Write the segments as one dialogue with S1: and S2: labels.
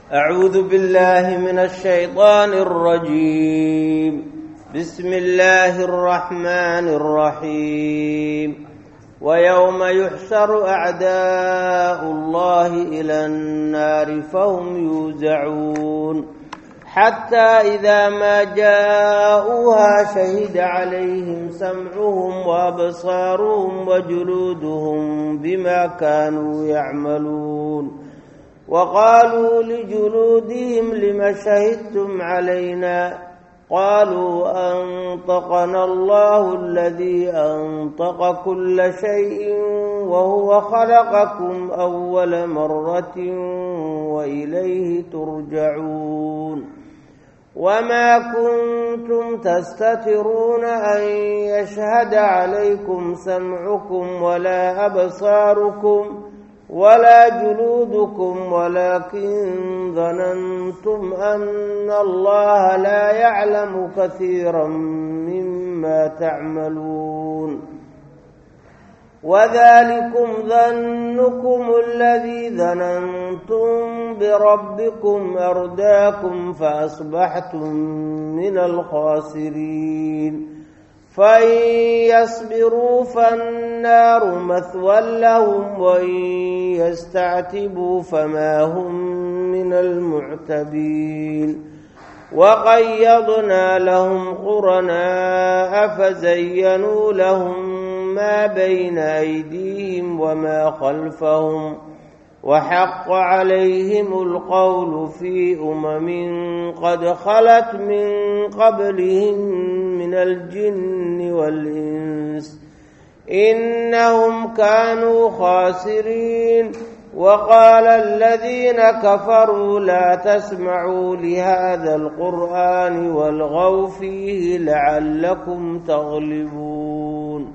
S1: أعوذ بالله من الشيطان الرجيم. بسم الله الرحمن الرحيم. ويوم يحشر أعداء الله إلى النار فهم يوزعون حتى إذا ما جاءوها شهد عليهم سمعهم وأبصارهم وجلودهم بما كانوا يعملون وقالوا لجلودهم لم شهدتم علينا قالوا أنطقنا الله الذي أنطق كل شيء وهو خلقكم أول مرة وإليه ترجعون وما كنتم تستترون أن يشهد عليكم سمعكم ولا أبصاركم ولا جلودكم ولكن ظننتم أن الله لا يعلم كثيرا مما تعملون وذلكم ظنكم الذي ظننتم بربكم أرداكم فأصبحتم من الخاسرين فإن يصبروا فالنار مثوى لهم وإن يستعتبوا فما هم من المعتبين وقيضنا لهم قرناء فزينوا لهم ما بين أيديهم وما خلفهم وحق عليهم القول في قد خلت من قبلهم من الجن والإنس إنهم كانوا خاسرين وقال الذين كفروا لا تسمعوا لهذا القرآن والغوا فيه لعلكم تغلبون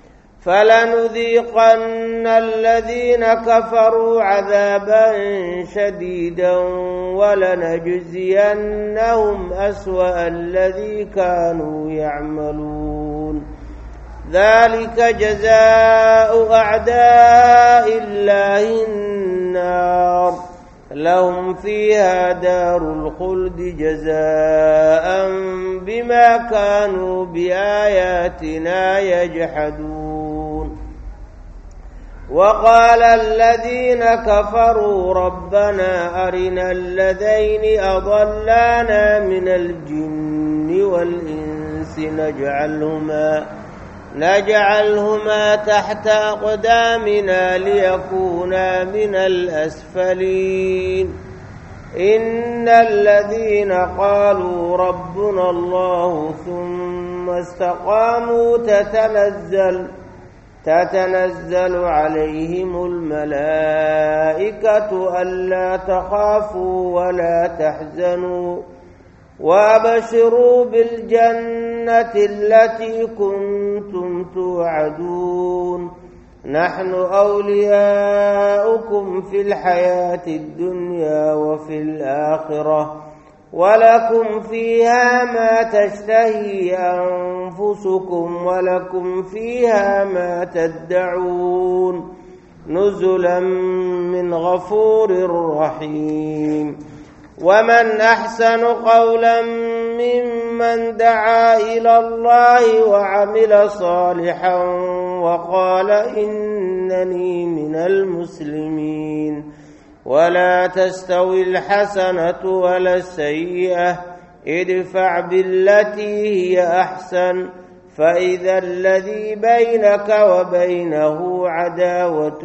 S1: فلنذيقن الذين كفروا عذابا شديدا ولنجزينهم أسوأ الذي كانوا يعملون ذلك جزاء أعداء الله النار لهم فيها دار الخلد جزاء بما كانوا بآياتنا يجحدون وقال الذين كفروا ربنا أرنا الذين أضلانا من الجن والإنس نجعلهما تحت أقدامنا ليكونا من الأسفلين إن الذين قالوا ربنا الله ثم استقاموا تتنزل عليهم الملائكة ألا تخافوا ولا تحزنوا وأبشروا بالجنة التي كنتم توعدون نحن أولياؤكم في الحياة الدنيا وفي الآخرة ولكم فيها ما تشتهي أنفسكم ولكم فيها ما تدعون نزلا من غفور رحيم ومن أحسن قولا ممن دعا إلى الله وعمل صالحا وقال إنني من المسلمين ولا تستوي الحسنة ولا السيئة ادفع بالتي هي أحسن فإذا الذي بينك وبينه عداوة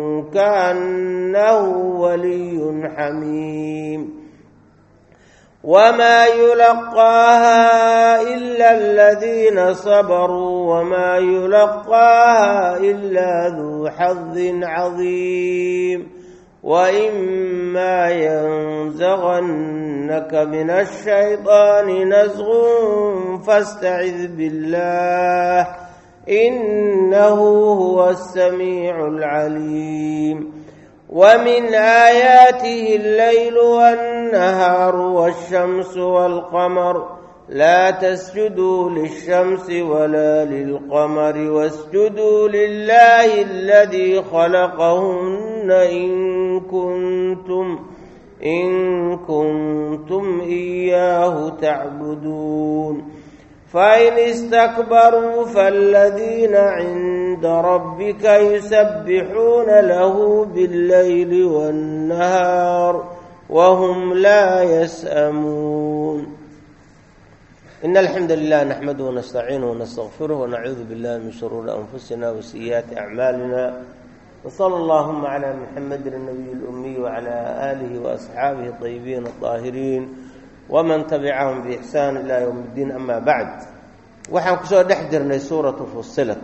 S1: كأنه ولي حميم وما يلقاها إلا الذين صبروا وما يلقاها إلا ذو حظ عظيم وإما ينزغنك من الشيطان نزغ فاستعذ بالله إنه هو السميع العليم ومن آياته الليل والنهار والشمس والقمر لا تسجدوا للشمس ولا للقمر واسجدوا لله الذي خلقهن إن كنتم إياه تعبدون فإن استكبروا فالذين عند ربك يسبحون له بالليل والنهار وهم لا يسأمون إن الحمد لله نحمده ونستعينه ونستغفره ونعوذ بالله من شرور أنفسنا وسيئات أعمالنا وصلى اللهم على محمد النبي الأمي وعلى آله وأصحابه الطيبين الطاهرين ومن تبعهم بإحسان إلى يوم الدين أما بعد waxaan kusoo dhex jirnay suuratu fusilat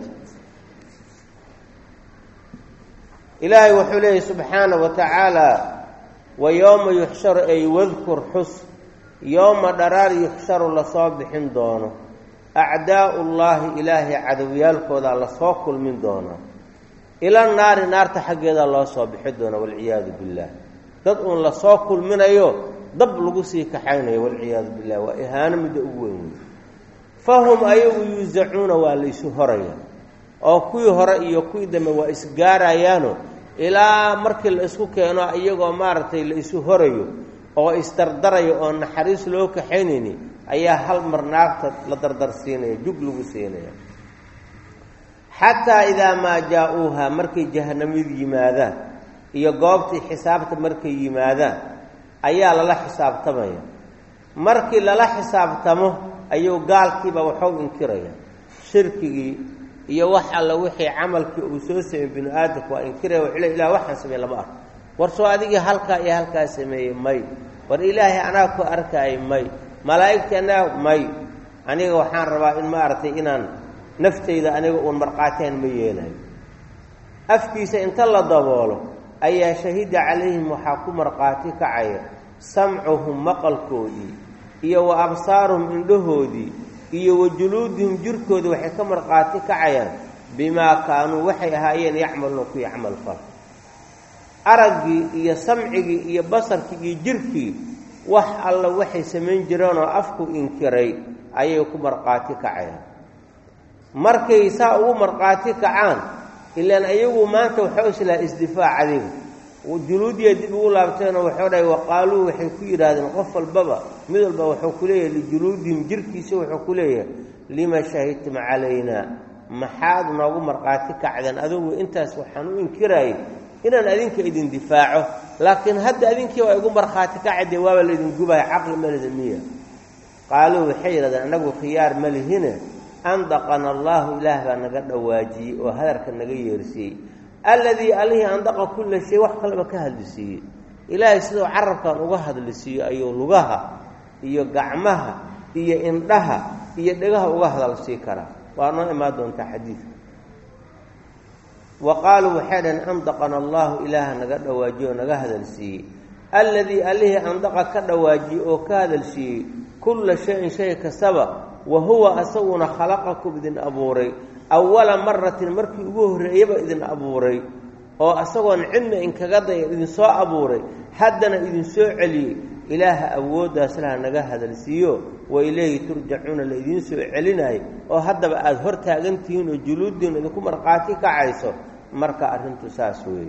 S1: ilaahay wuxuu leeyahy subxaana wa tacaala wa yowma yuxsharu ay wadkur xus yowma dharaar yuxsharu lasoo bixin doono acdaa'u llaahi ilaahay cadowyaalkoodaa lasoo kulmin doonaa ila naari naarta xaggeeda loo soo bixi doona walciyaadu billaah dad uun lasoo kulminayo dab lagu sii kaxaynayo walciyaadu billah waa ihaano midda ugu weyn fahum ayagu yuusacuuna waa la isu horaya oo kuwii hore iyo kuwii dambe waa isgaarayaano ilaa markii la isku keeno iyagoo maaragtay la isu horayo oo isdardarayo oo naxariis loo kaxaynayni ayaa hal mar naarta la dardarsiinaya jug lagu siinaya xataa idaa maa jaa-uuhaa markay jahanamadu yimaadaan iyo goobtii xisaabta markay yimaadaan ayaa lala xisaabtamaya markii lala xisaabtamo ayuu gaalkiiba waxuu inkiraya shirkigii iyo wax alla wixii camalkii uu soo sameeyey binu aadamku waa inkiraya wuxuu le ilaah waxaan sameeyey lama arko war soo adigii halkaa iyo halkaa sameeyey may war ilaahay anaa ku arkaayay may malaa'igtii anaa may aniga waxaan rabaa in maaragtay inaan naftayda aniga uun marqaateen ma yeelayo afkiisa inta la daboolo ayaa shahida calayhim waxaa ku marqaati kacaya samcuhum maqalkoodii iyo wa absaaruhum indhahoodii iyo wa juluudihim jirkoodii waxay ka marqaati kacayaan bimaa kaanuu waxay ahaayeen yacmaluuna kuwii camal fal araggii iyo samcigii iyo basarkii iyo jirkii wax alla waxay samayn jireenoo afku inkiray ayay ku marqaati kacayaan markay saa ugu marqaati kacaan ilaan ayagu maanta waxau islaha isdifaac adiga juluudiya dib ugu laabteenoo waxuu dhahay waqaaluu waxay ku yidhaahdeen qof walbaba mid walba wuxuu ku leeyahay lijuluudihim jirkiisa wuxuu ku leeyahay lima shahidtum calaynaa maxaad noogu marqaati kacdeen adugu intaas waxaan u inkiraayay inaan adinka idin difaaco laakiin hadda adinkii waa igu markhaati kacadee waaba laydin gubahay caqli malida miya qaaluu waxay yidhahdeen annagu khiyaar ma lihine andaqana allaahu ilaah baa naga dhawaajiyey oo hadalka naga yeersiiyey alladii allihii andaqa kulla shay wax kaleba ka hadlisiiyey ilaahay siduu carabkan uga hadlisiiyo ayuu lugaha iyo gacmaha iyo indhaha iyo dhegaha uga hadalsii karaa waa noo imaan doontaa xadiidka wa qaaluu waxay dhaheen andaqana allaahu ilaaha naga dhawaajiye oo naga hadalsiiyey alladii allihii andaqa ka dhawaajiyey oo ka hadalsiiyey kulla shayin shay kastaba wa huwa asaguna khalaqakum idin abuuray awala maratin markii ugu horreeyaba idin abuuray oo asagoon cidna inkaga daya idinsoo abuuray haddana idinsoo celiyey ilaaha awooddaas laha naga hadalsiiyo wa ilayhi turjacuuna la idiin soo celinayo oo haddaba aada hor taagan tihiin oo juluuddiinu idinku markhaati kacayso marka arrintu saas weeye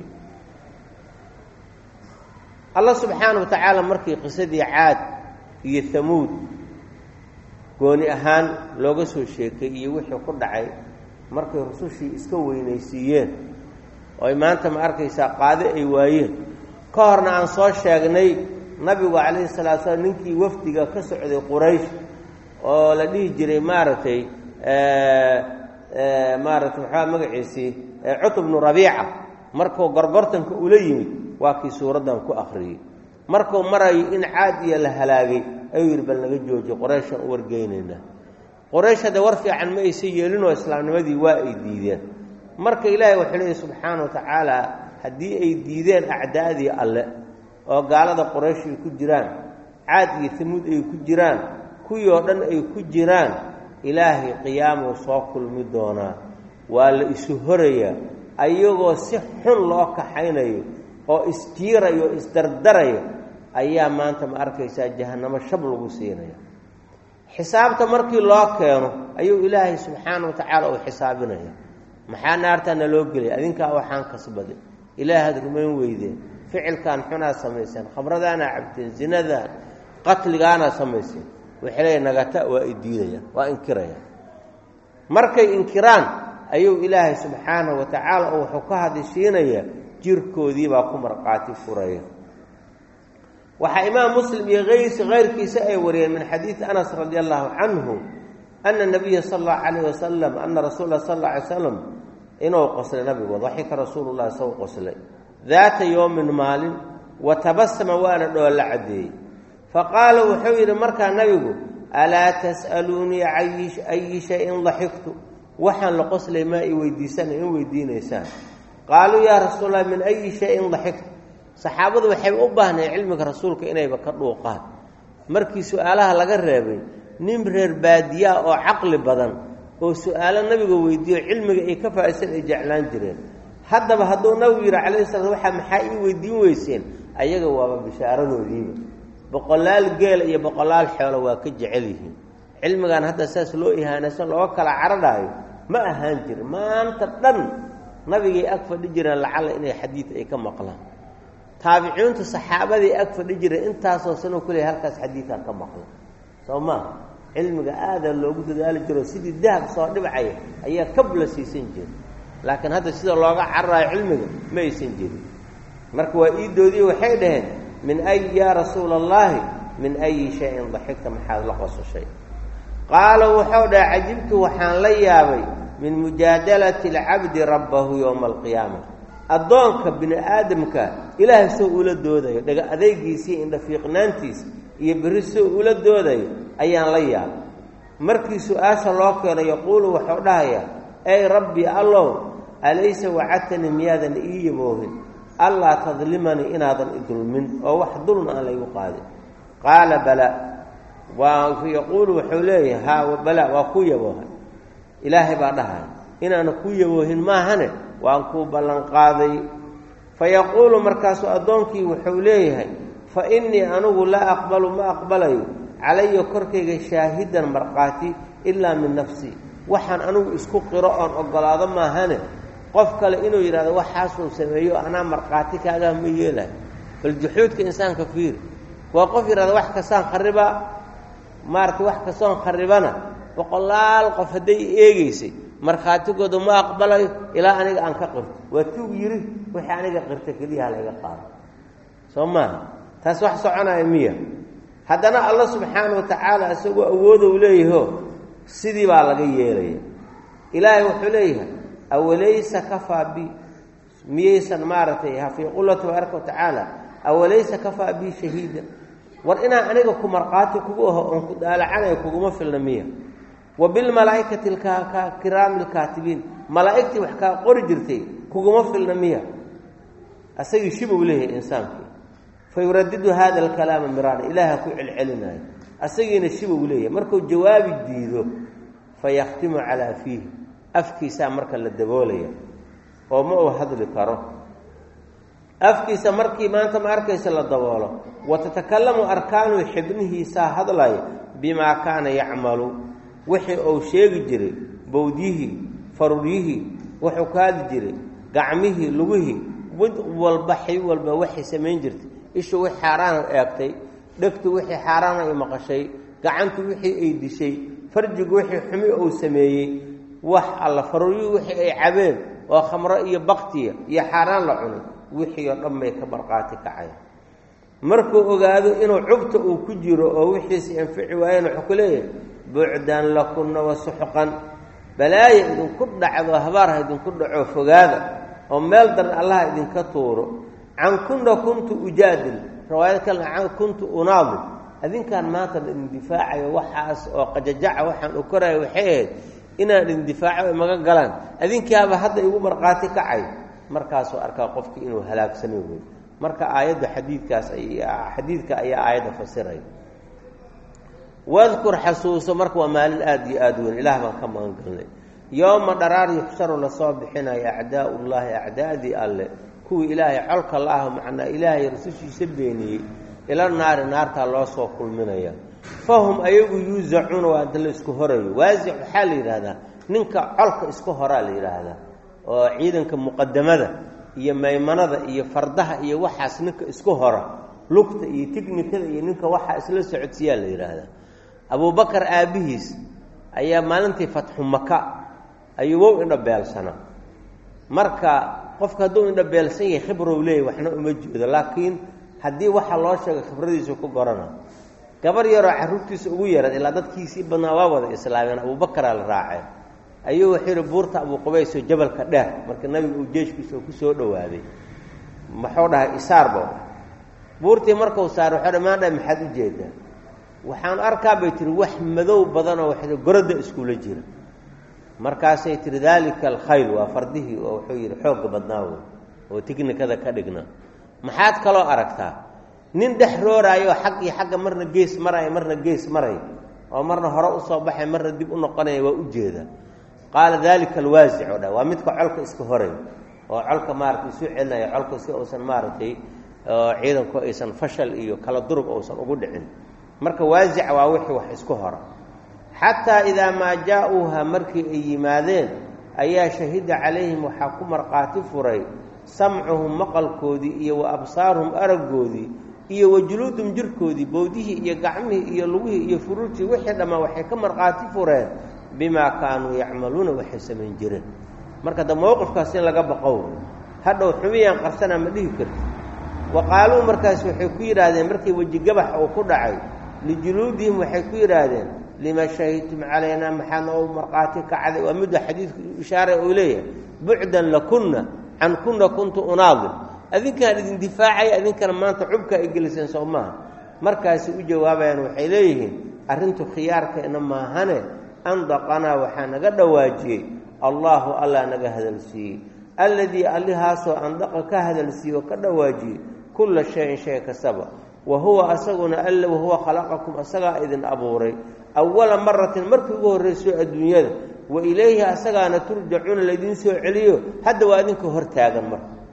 S1: allah subxaana wa tacaala markii qisadii caad iyo hamuud gooni ahaan looga soo sheekay iyo wixii ku dhacay markay rusushii iska weynaysiiyeen oo ay maanta ma arkaysaa qaade ay waayeen ka horna aan soo sheegnay nabigu calayhi salatu salaam ninkii wafdiga ka socday quraysh oo la dhihi jiray maaragtay maxaa magaciisii cutb bnu rabiica markuu gorgortanka ula yimid waa kii suuraddan ku akhriyey markuu marayo in caad iyo la halaagay ayuu yidhi bal naga joojiyo qorayshaan u wargeynaynaa qoraysh hadda war fiican ma aysan yeelinoo islaamnimadii waa ay diideen marka ilaahay wuxuu leeyahy subxaana wa tacaala haddii ay diideen acdaadii alle oo gaalada qoraysh ay ku jiraan caad iyo tamuud ay ku jiraan kuwii oo dhan ay ku jiraan ilaahay qiyaamuu soo kulmi doonaa waa la isu horayaa ayagoo si xun loo kaxaynayo oo isjiirayo o isdardarayo ayaa maanta ma arkaysaa jahannamo shab lagu siinaya xisaabta markii loo keeno ayuu ilaahay subxaana wa tacaala uu xisaabinaya maxaa naartaa naloo gelay adinkaa waxaan kasbaday ilaahaad rumayn weydeen ficilkan xunaa samayseen khamradaana cabteen zinada qatligaana samayseen waxay leeyihin nagata waa idiidaya waa inkiraya markay inkiraan ayuu ilaahay subxaanahu wa tacaala oo wuxuu ka hadishiinaya jirkoodii baa ku marqaati furaya waxaa imaam muslim iyo keyrkiisa ay wariyeen min xadiidi anas radi allahu canhu ana nabiya sala allahu calayh wasalam ana rasuula sal alla alay slam inuu qoslay nabigu daxika rasuulullahi soo qoslay daata yowmin maalin wa tabasama waana dhoolla caddeeyey faqaala wuxuu yidhi markaa nabigu alaa tas'aluunii ayi shayin daxiktu waxaan la qoslay maa i weydiisanay in weydiinaysaan qaaluu yaa rasuulallah min ayi shayin daxiktu saxaabadu waxayba u baahnay cilmiga rasuulka inayba ka dhuuqaan markii su-aalaha laga reebay nin reer baadiyaa oo caqli badan oo su-aalo nabiga weydiiyo cilmiga ay ka faa'iidsan ay jeclaan jireen haddaba hadduu nabigu yidhi calayhi salaam waxaa maxaa ii weydiin weyseen ayaga waaba bishaaradoodiiba boqolaal geela iyo boqolaal xoolo waa ka jecel yihiin cilmigan hadda saas loo ihaanaysan looga kala caradhaayo ma ahaan jirin maanta dhan nabigay ag fadhi jireen lacalla inay xadiid ay ka maqlaan taabiciintu saxaabadii ag fadhi jireen intaasoo sanoo kuley halkaas xadiidkan ka maqla soo maaha cilmiga aadaa loogu dadaali jiro sidii dahab soo dhibcaya ayaa kabla siisan jira laakiin hadda sida looga cararaayo cilmiga ma aysan jirin marka waa iidoodii waxay dhaheen min ay yaa rasuula allaahi min ayi shayin daxigta maxaad la qososhay qaala wuxuu dhahay cajibtu waxaan la yaabay min mujaadalati alcabdi rabbahu yowma alqiyaama addoonka bini aadamka ilaahay soo ula doodayo dhaga adeygiisii indhafiiqnaantiisa iyo berri soo ula doodayo ayaan la yaabay markii su-aasha loo keeno yaquulu wuxuu dhahayaa ey rabbi allow alaysa wacadtanii miyaadan ii yaboohin allaa tadlimanii inaadan idulmin oo wax dulma aan laygu qaadin qaala bala yaquulu wuxuu leeyahay haa bala waa kuu yaboohan ilaahay baa dhahaya inaana kuu yaboohin maahane waan kuu ballanqaaday fayaquulu markaasuu addoonkii wuxuu leeyahay fa innii anugu laa aqbalu ma aqbalayo calaya korkayga shaahidan markhaati ilaa min nafsii waxaan anugu isku qiro oon ogolaado maahane qof kale inuu yidhahdo waxaasuu sameeyo anaa markhaati kaagaha ma yeelayo bal juxuudka insaanka fiiri waa qof yidhahda wax kastaan kharibaa maaragtay wax kastoon kharibana boqolaal qof hadday eegaysay markhaatigooda ma aqbalayo ilaa aniga aan ka qirto waa tuug yidhi wixii aniga qirta keliyaha layga qaado soo maaha taas wax soconaya miya haddana alla subxaana wa tacaala isagoo awoodow leeyaho sidii baa laga yeelaya ilaahay wuxuu leeyahay awalaysa kafaa bi miyaysan maaragtay fii qulati tabaaraka wa tacaala awalaysa kafaa bi shahiida war inaan aniga ku markhaati kugu aho oon ku daalacanayo kuguma filna miya wa bilmalaa'ikati kiraami lkaatibiin malaa'igtii wax kaa qori jirtay kuguma filna miya asagii shibuu leeyahay insaankii fayuradidu hada alkalaama miraana ilaaha ku celcelinayo asagiina shibuu leeyahay markuu jawaabi diido fayakhtimu calaa fiihi afkiisaa marka la daboolaya oo ma uu hadli karo afkiisa markii maanta ma arkaysa la daboolo wa tatakalamu arkaanu xibnihiisaa hadlaya bimaa kaana yacmalu wixii uu sheegi jiray bowdyihii faruryihii wuxuu ka hadli jiray gacmihii lugihii mid walba xib walba waxay samayn jirtay ishu wixii xaaraana eegtay dhegtu wixii xaaraana ay maqashay gacantu wixii ay dishay farjigu wixii xumi uu sameeyey wax alla faruryuhu wixii ay cabeen oo khamro iyo baktiya iyo xaaraan la cunay wixii oo dhan bay ka markhaati kacay markuu ogaado inuu cugta uu ku jiro oo wixiisi anfici waayeen wuxuu ku leeyahay bucdan lakunna wa suxqan balaaya idinku dhacdo habaarha idinku dhaco fogaada oo meel daran allaha idinka tuuro can kunna kuntu ujaadil riwaayad kalena can kuntu unaadil adinkaan maanta idin difaacayo waxaas oo qajajaca waxaan u korayo waxay ahayd inaan idin difaaco maga galaan adinkaaba hadda igu markhaati kacay markaasuu arkaa qofkii inuu halaagsanay wey marka aayadda xadiidka ayaa aayadda fasiraya wadkur xasuuso marka waa maalin aada iyo aada weyn ilaah baan ka magan galnay yowma dharaar yuxsharu lasoo bixinaya acdaaullaahi acdaadii alle kuwii ilaahay colka la ah macnaa ilaahay rasushiisa beeniyey ila naari naartaa loo soo kulminaya fahum ayagu yuusacuuna waa inta la isku horayo waasic waxaa la yidhaahdaa ninka colka iska horaa la yidhaahdaa oo ciidanka muqadamada iyo maymanada iyo fardaha iyo waxaas ninka isku hora lugta iyo tiknikada iyo ninka waxa isla socodsiyaa la yiraahdaa abubakar aabihiis ayaa maalintii fatxu maka ayuu wow indha beelsana marka qofka hadduu indha beelsan yahay khibrow leeyahay waxna uma jeedo laakiin haddii waxa loo sheego khibradiisu ku gorana gabar yaroo carruurtiisa ugu yarad ilaa dadkiisii badnaa waa wada islaameen abubakaraa la raacay ayuu wuxuu yidhi buurta abu qubays oo jabalka dheer marka nabiga uu jeeshkiisa ku soo dhawaaday muxuu dhahay isaarbo buurtii markuu saaro wuxuu dhamaanay maxaad u jeedaa waxaan arkaa bay tiri wax madow badan oo wax gorada isku la jira markaasay tiri dalika alkhayl waa fardihi oo wuxuu yidhi xoog badnaa oo tiknikada ka dhigna maxaad kaloo aragtaa nin dhex rooraayo xaq iyo xagga marna gees maray oo marna hore u soo baxay marna dib u noqonaya waa u jeeda qaala dalika alwaasic oo dha waa midka colka iska horay oo colka maaragtay isu celinaya colka si uusan maaragtay ciidanku aysan fashal iyo kala durug uusan ugu dhicin marka waasic waa wixii wax isku hora xataa idaa maa jaa-uuha markii ay yimaadeen ayaa shahida calayhim waxaa ku markhaati furay samcuhum maqalkoodii iyo wa absaaruhum araggoodii iyo wa juluudum jirkoodii bowdihii iyo gacmihii iyo lugihii iyo furuurtii wixii dhammaan waxay ka markhaati fureen bimaa kaanuu yacmaluuna waxay samayn jireen marka da mowqifkaas in laga baqow hadhow xumiyaan qarsanaa ma dhihi karti wa qaaluu markaas waxay ku yidhaahdeen markii wejigabax uu ku dhacay lijuluudihim waxay ku yidhaahdeen lima shahidtum calaynaa maxaa noo markhaati kacday waa midda xadiidku ishaare uu leeyahay bucdan lakunna can kunna kuntu unaadir adinkaan idin difaacaya adinkana maanta cubka ay geliseen soo maaha markaasi u jawaabayaan waxay leeyihiin arrintu khiyaarkeena maahane andaqanaa waxaa naga dhawaajiyey allaahu allah naga hadalsiiyey alladii allihaasoo andaqa ka hadalsiiyey oo ka dhawaajiyey kulla shayin shay kastaba wa huwa asaguna alla wahuwa khalaqakum asagaa idin abuuray awala maratin markii ugu horrayso adduunyada wa ilayhi asagaana turjacuuna laydiin soo celiyo hadda waa idinka hor taagan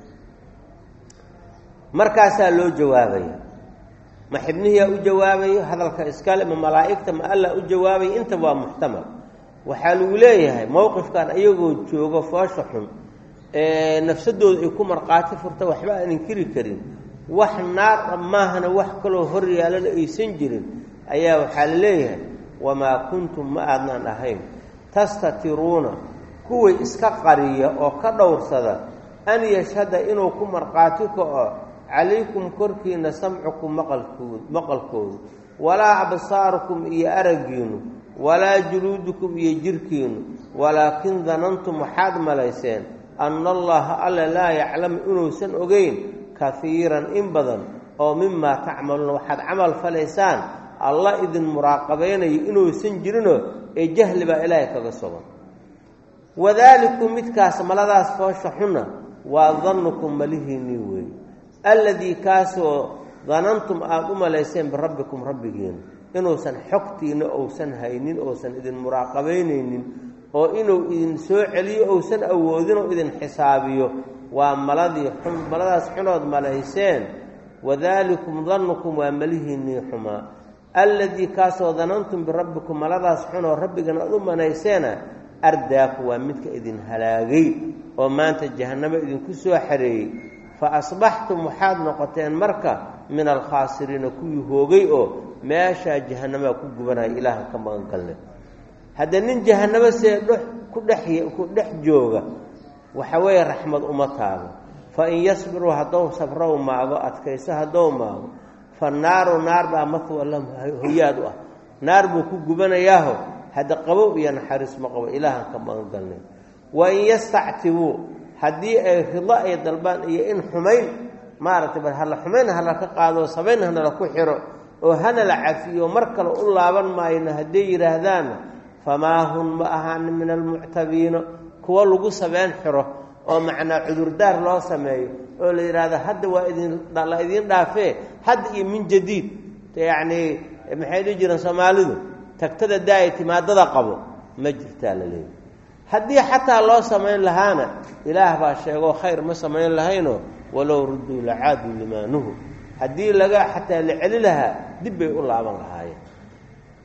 S1: markaasaa loo jawaabaya ma xibnihiyaa u jawaabayo hadalka iskale ma malaa'igta ma alla u jawaabaya inta waa muxtamal waxaa lagu leeyahay mowqifkan ayagoo joogo foosha xun ee nafsadooda ay ku markhaati furta waxba aan inkiri karin wax naar maahana wax kaloo hor yaalana aysan jirin ayaa waxaa la leeyahay wamaa kuntum ma aadnaan ahayn tastatiruuna kuway iska qariya oo ka dhowrsada an yashhada inuu ku markhaati kaco calaykum korkiina samcukum maqalkoodu walaa absaarukum iyo araggiinu walaa juluudukum iyo jirhkiinu walaakin danantum waxaad malayseen anna allaha alla laa yaclamu inuusan ogeyn kahiiran in badan oo mimaa tacmaluuna waxaad camal falaysaan allah idin muraaqabaynayo inuusan jirinoo ee jahli baa ilaahay kaga sugan wadaalikum midkaas maladaas foosha xunna waa dannukum malihiinnii weeye alladii kaasoo danantum aada u malayseen birabbikum rabbigiina inuusan xogtiina ousan haynin ousan idin muraaqabaynaynin oo inuu idin soo celiyo ousan awoodin oo idin xisaabiyo waa maladaas xunood malayseen wadaalikum dannukum waa malihiinnii xumaa alladii kaasoo danantum birabbikum maladaas xunoo rabbigan aad u manayseena ardaaku waa midka idin halaagay oo maanta jahannamo idinku soo xareeyey fa asbaxtum waxaad noqoteen marka min alkhaasiriina kuwii hoogay oo meeshaa jahannamaa ku gubanaya ilaaha ka magan galnay hadda nin jahannamo see ku dhex jooga waxa weeye raxmad uma taago fa in yasbiruu haddou sabrow maago adkayso haddou maago fa naaru naar baa mahwa lahum hoyaad u ah naar buu ku gubanayaaho hadda qabow iyo naxariis ma qabo ilaahan ka magan galnay wa in yastactibuu haddii ay rido ay dalbaan iyo in xumayn maaragtay bal hala xumayn hala ka qaado sabayn hanala ku xiro oo hana la cafiyo mar kale u laaban maayno hadday yidhaahdaanna famaa hun ma ahaan min almuctabiina kuwa lagu sabeyn xiro oo macnaa cudurdaar loo sameeyo oo la yidhaahdo hadda waa la idiin dhaafee hadda iyo min jadiid yacnii maxay dhihi jireen soomaalidu tagtada daaya timaadada qabo ma jirtaa la leeyahy haddii xataa loo samayn lahaana ilaah baa sheegoo khayr ma samayn lahaynoo walow rudduu lacaaduu limaa nuhu haddii laga xataa la celi lahaa dib bay u laaban lahaayeen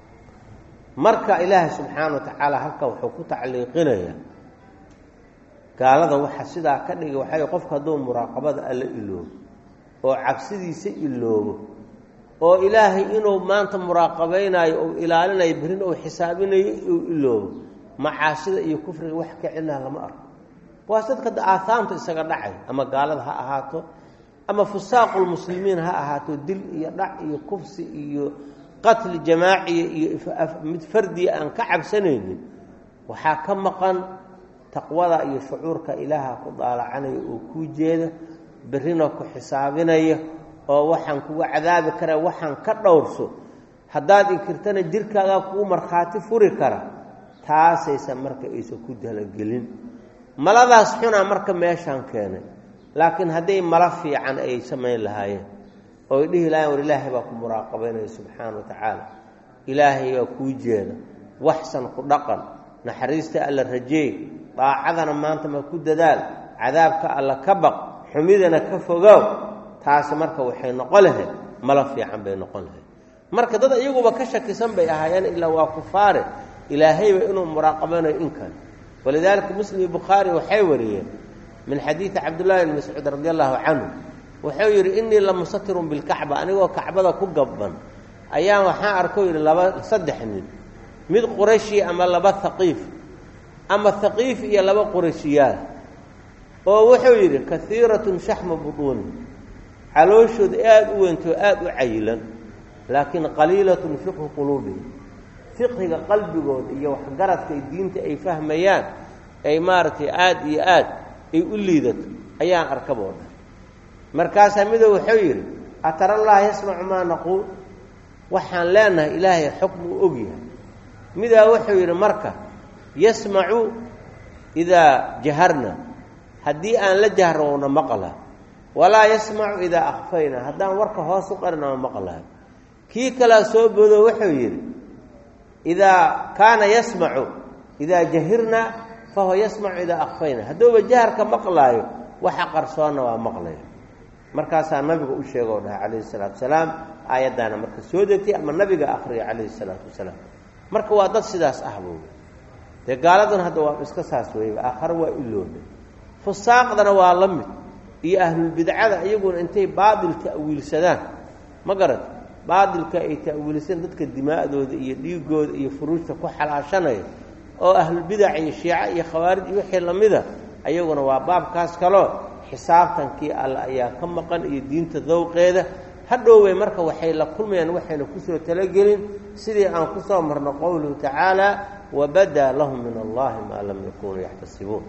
S1: marka ilaahay subxaana wa tacaala halka wuxuu ku tacliiqinayaa gaalada waxa sidaa ka dhigay waxay qofka hadduu muraaqabada alla iloobo oo cabsidiisa iloobo oo ilaahay inuu maanta muraaqabaynayo oo ilaalinayo birin oo xisaabinayo oo iloobo macaasida iyo kufriga wax ka cilaa lama arko waa dadka aahaamta isaga dhacay ama gaalada ha ahaato ama fusaaqul muslimiin ha ahaato dil iyo dhac iyo kufsi iyo qatl jamaaci iyo mid fardi aan ka cabsanaynin waxa ka maqan taqwada iyo shucuurka ilaaha ku daalacanay oo ku jeeda birina ku xisaabinaya oo waxaan kuga cadaabi kara waxaan ka dhowrso haddaad inkirtana jirkaaga kugu markhaati furi kara taasaysa marka aysa ku dalagelin maladaas xuna marka meeshaan keenay laakiin hadday mala fiican ay samayn lahaayeen oo dhihi lahaayeen war ilaahay baa ku muraaqabaynaya subxaana wa tacaala ilaahay baa kuu jeeda waxsan ku dhaqan naxariista alla rajeey daacadana maanta ma ku dadaal cadaabka alla ka baq xumidana ka fogow taasi marka waxay noqon lahayd mala fiican bay noqon lahayd marka dad iyaguba ka shakisan bay ahaayeen ilaa waa kufaare ilaahayba inuu muraaqabanayo inkan walidaalika muslim iyo bukhaari waxay wariyeen min xadiidi cabdullaahi ibn mascuud radi allahu canhu wuxuu yidhi innii la musatirun bilkacba anigoo kacbada ku gabban ayaan waxaan arko yidhi saddex nin mid qurayshi ama laba haqiif ama haqiif iyo laba qurayshiyaal oo wuxuu yidhi kaiiratun shaxma buduuni calooshooda aada u weynto aada u cayilan laakiin qaliilatun fiqhu quluubihim fiqhiga qalbigooda iyo waxgaradka ay diinta ay fahmayaan ay maaragtay aada iyo aad ay u liidato ayaan arkaboo dhan markaasaa midoo wuxuu yidhi atara allaha yasmacu maa naquul waxaan leenahay ilaahay xukm uu og yahay midaa wuxuu yidhi marka yasmacu idaa jaharna haddii aan la jahrowna maqla walaa yasmacu idaa akhfayna haddaan warka hoos u qarina ma maqlahay kii kalea soo boodo wuxuu yidhi idaa kaana yasmacu idaa jahirna fahuwa yasmacu idaa akhfayna hadduuba jaharka maqlaayo waxa qarsoonna waa maqlaya markaasaa nabiga u sheega oo dhahay calayhi salaatu wasalaam aayaddaana marka soo degtay ama nabiga akhriya calayhi salaatu wasalaam marka waa dad sidaas ah buu dee gaaladan hadda waa iska saas weeyba aakhare waa ilooda fusaaqdana waa la mid iyo ahlulbidcada iyaguna intay baadil ta'wiilsadaan ma garad baadilka ay ta'wiilsadaan dadka dimaa'dooda iyo dhiigooda iyo furuujta ku xalaashanaya oo ahlulbidac iyo shiica iyo khawaarij iyo wixii lamida ayaguna waa baabkaas kaloo xisaabtankii alle ayaa ka maqan iyo diinta dawqeeda hadhowbay marka waxay la kulmayaan waxayna kusoo talagelin sidii aan ku soo marno qowluhu tacaala wabadaa lahum min allahi maa lam yakunuu yaxtasibuun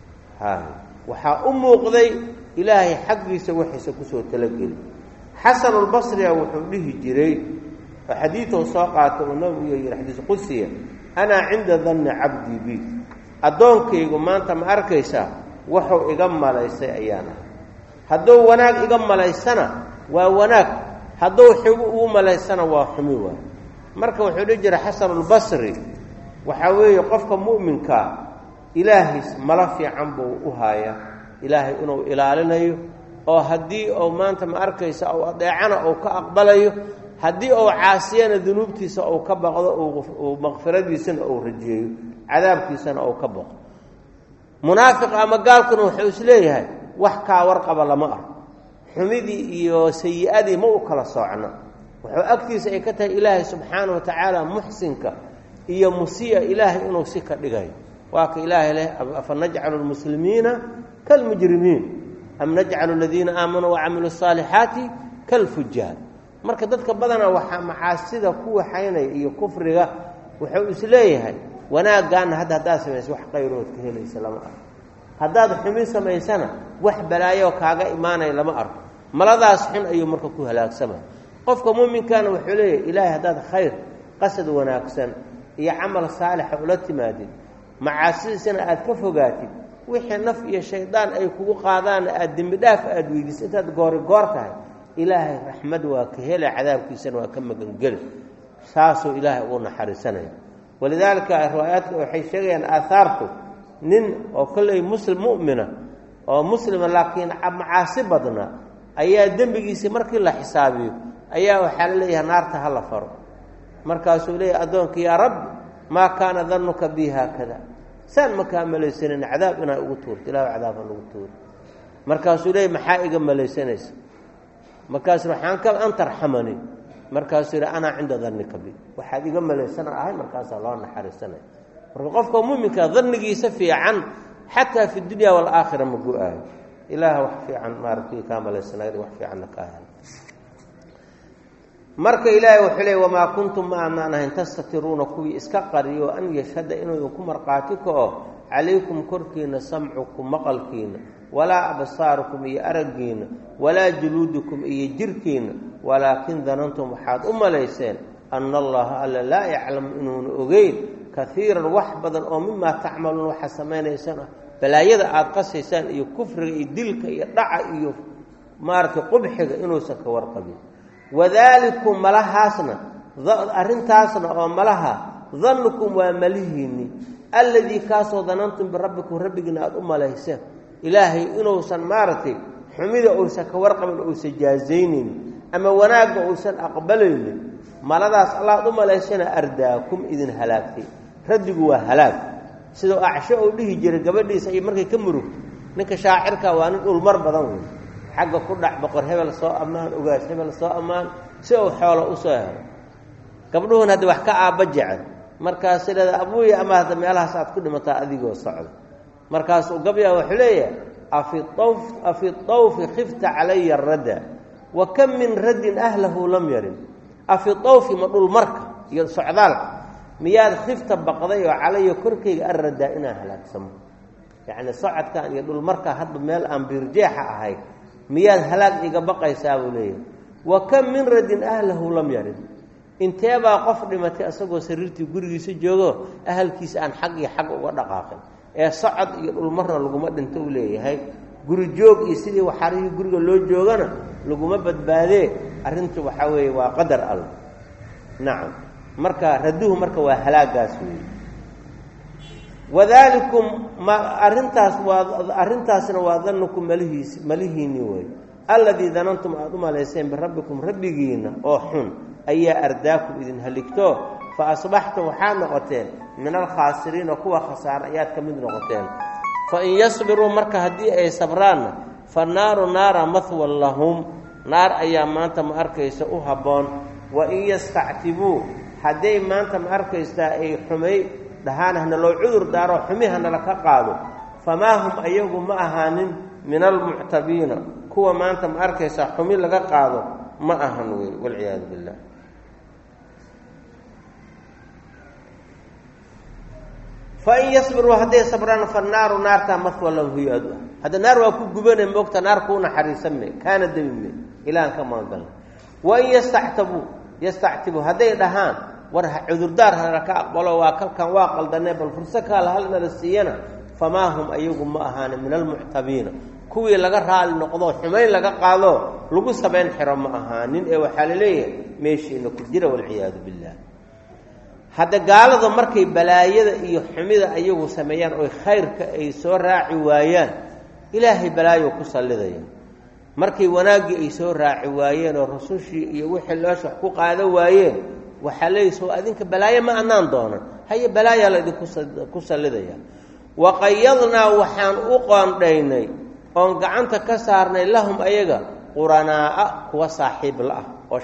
S1: waxaa u muuqday ilaahay xaggiisa waxaysa kusoo talageli xasanulbasriga wuxuu dhihi jiray oo xadiidou soo qaatay uu nabigu yihi xadiis qudsiya anaa cinda danni cabdii bi addoonkaygu maanta ma arkaysaa wuxuu iga malaysay ayaan ah hadduu wanaag iga malaysana waa wanaag hadduu xugu ugu malaysana waa xumi waay marka wuxuu dhihi jiray xasanulbasri waxaa weeye qofka mu'minkaa ilaahays mala fiican buu u haaya ilaahay inuu ilaalinayo oo haddii uu maanta ma arkaysa ou adeecana uu ka aqbalayo haddii uu caasiyana dunuubtiisa uu ka baqdo uu maqfiradiisana uu rajeeyo cadaabkiisana uu ka baqo munaafiq ama gaalkuna wuxuu isleeyahay wax kaa warqaba lama arko xumidii iyo sayi-adii ma u kala soocno wuxuu agtiisa ay ka tahay ilaahay subxaana wa tacaala muxsinka iyo musii'a ilaahay inuu si ka dhigayo waa ka ilaahay leh afa najcalu lmuslimiina kalmujrimiin am najcalu aladiina aamanuu wacamiluu asaalixaati kalfujaar marka dadka badanaa waxaa macaasida ku waxaynaya iyo kufriga wuxuu isleeyahay wanaaggaana haddaad samaysa wax qayrood ka helaysa lama arko haddaad xumi samaysana wax balaayo kaaga imaanaya lama arko maladaas xun ayuu marka ku halaagsamay qofka muuminkaana wuxuu leeyahay ilaahay haddaad khayr qasad wanaagsan iyo camal saalixa ula timaadid macaasidiisana aad ka fogaatid wixii naf iyo shaydaan ay kugu qaadaanna aad dembi dhaaf aad weydiisa intaad goori goor tahay ilaahay raxmad waa ka hela cadaabkiisana waa ka magangeli saasuu ilaahay ugu naxariisanaya walidaalika riwaayaadka waxay sheegayaan aahaartu nin oo kolley muslim mu'mina oo muslima laakiin macaasi badna ayaa dembigiisii markii la xisaabiyo ayaa waxaa la leeyahay naarta ha la faro markaasuu leeyahay addoonka yaa rabbi maa kaana danuka bi haakada saan ma kaa malaysanin cadaab inaa ugu tuurto ilaahu cadaabha lagu tuuro markaasuu leeyay maxaa iga malaysanaysa markaasuu waxaan ka an tarxamani markaasuu yidhi anaa cinda dannika bi waxaad iga malaysana ahay markaasaa loo naxariisanaya marka qofka muuminka dannigiisa fiican xataa fi dunya waalaakhira ma go-aayo ilaaha wax fiican maaragtay kaa malaysanay wax fiicanna kaa helo marka ilaahay wuxuu leeyay wamaa kuntum ma aanaan ahayn tastatiruuna kuwii iska qariyo an yashhada inuu idinku markhaati kao calaykum korkiina samcukum maqalkiina walaa absaarukum iyo araggiina walaa juluudukum iyo jirhkiina walaakin danantum waxaad u malayseen ana allaha alla laa yaclamu inuuna ogeyn kaiiran wax badan oo mimaa tacmaluun waxaa samaynaysaan ah balaayada aada qasaysaan iyo kufriga iyo dilka iyo dhaca iyo maaragtay qubxiga inuusan ka warqabin wadaalikum malahaasna arrintaasna oo malaha dannukum waa malihiinni alladii kaasoo danantum birabbikum rabbigiina aada u malayseen ilaahay inuusan maaragtay xumida uusan ka warqabin uusan jaazaynin ama wanaagga uusan aqbalaynin maladaas allaad u malaysana ardaakum idin halaagtay raddigu waa halaag sidoo acsho uu dhihi jiray gabadhiisa iyo markay ka murugto ninka shaacirka waa nin dhulmar badan wey xagga ku dhac boqor hebel soo ammaan ogaas hebel soo ammaan si uu xoolo u soo helo gabdhuhun hadda wax ka aabba jecel markaas sidada abuuya ama hadda meelahaas aad ku dhimataa adigoo socda markaasuu gabyaa wuxuu leeyahay afi tawfi khifta calaya radda wa kam min raddin ahlahu lam yarin afi tawfi ma dhulmarka iyo socdaalka miyaad khifta baqday oo calaya korkayga arraddaa inaan halaagsamo yacni socodkan iyo dhulmarka hadda meel aan biirjeexa ahay miyaad halaag iga baqaysaa buu leeyahay wa kam min raddin ahlahu lam yarin inteebaa qof dhimatay asagoo sariirtii gurigiisa joogo ahalkiisa aan xag iyo xag uga dhaqaaqin ee socod iyo dhulmarna laguma dhinto uu leeyahay guri joog iyo sidii waxarihii guriga loo joogana laguma badbaadee arrintu waxaa weeye waa qadar alla nacam marka radduhu marka waa halaagaas weeye wadaalikum arrintaasna waa dannukum malihiinni wey alladii danantum aada u malayseen birabbikum rabbigiina oo xun ayaa ardaakum idin haligto fa asbaxtum waxaad noqoteen min alkhaasiriina kuwa khasaara ayaad ka mid noqoteen fain yasbiruu marka haddii ay sabraanna fa naaru naara mahwan lahum naar ayaa maanta ma arkaysa u habboon wain yastactibuu hadday maanta ma arkaysaa ay xumay dhahaan hana loo cudur daaro xumi hanala ka qaado famaa hum ayagu ma ahaanin min almuctabiina kuwa maanta ma arkaysaa xumi laga qaado ma ahan wey walciyaadu billah fain yasbiruu hadday sabraan fanaaru naartaa mahwa lahum hiyaadu ah hadda naar waa ku gubane moogta naar kuu naxariisanme kaana demime ilahan ka maangalna wain yastactibuu hadday dhahaan war cudurdaar hana ka aqbalo waa kalkan waa qaldanee bal furso kaala halnala siiyana famaa hum ayagu ma ahaani min almuctabiina kuwii laga raali noqdo xumayn laga qaado lagu samayn xiro ma ahaanin ee waxaa laleeyahay meeshiina ku jira walciyaadu billah hadda gaalada markay balaayada iyo xumida ayagu sameeyaan oy khayrka ay soo raaci waayaan ilaahay balaayo ku sallidaya markay wanaaggii ay soo raaci waayeen oo rasushii iyo wixii looshax ku qaado waayeen waxaa leeyahay adinka balaayo ma annaan doonan haye balaayaa laydinku sallidaya waqayadnaa waxaan u qoondhaynay oon gacanta ka saarnay lahum ayaga quranaa'a kuwa saaxiib la ah oo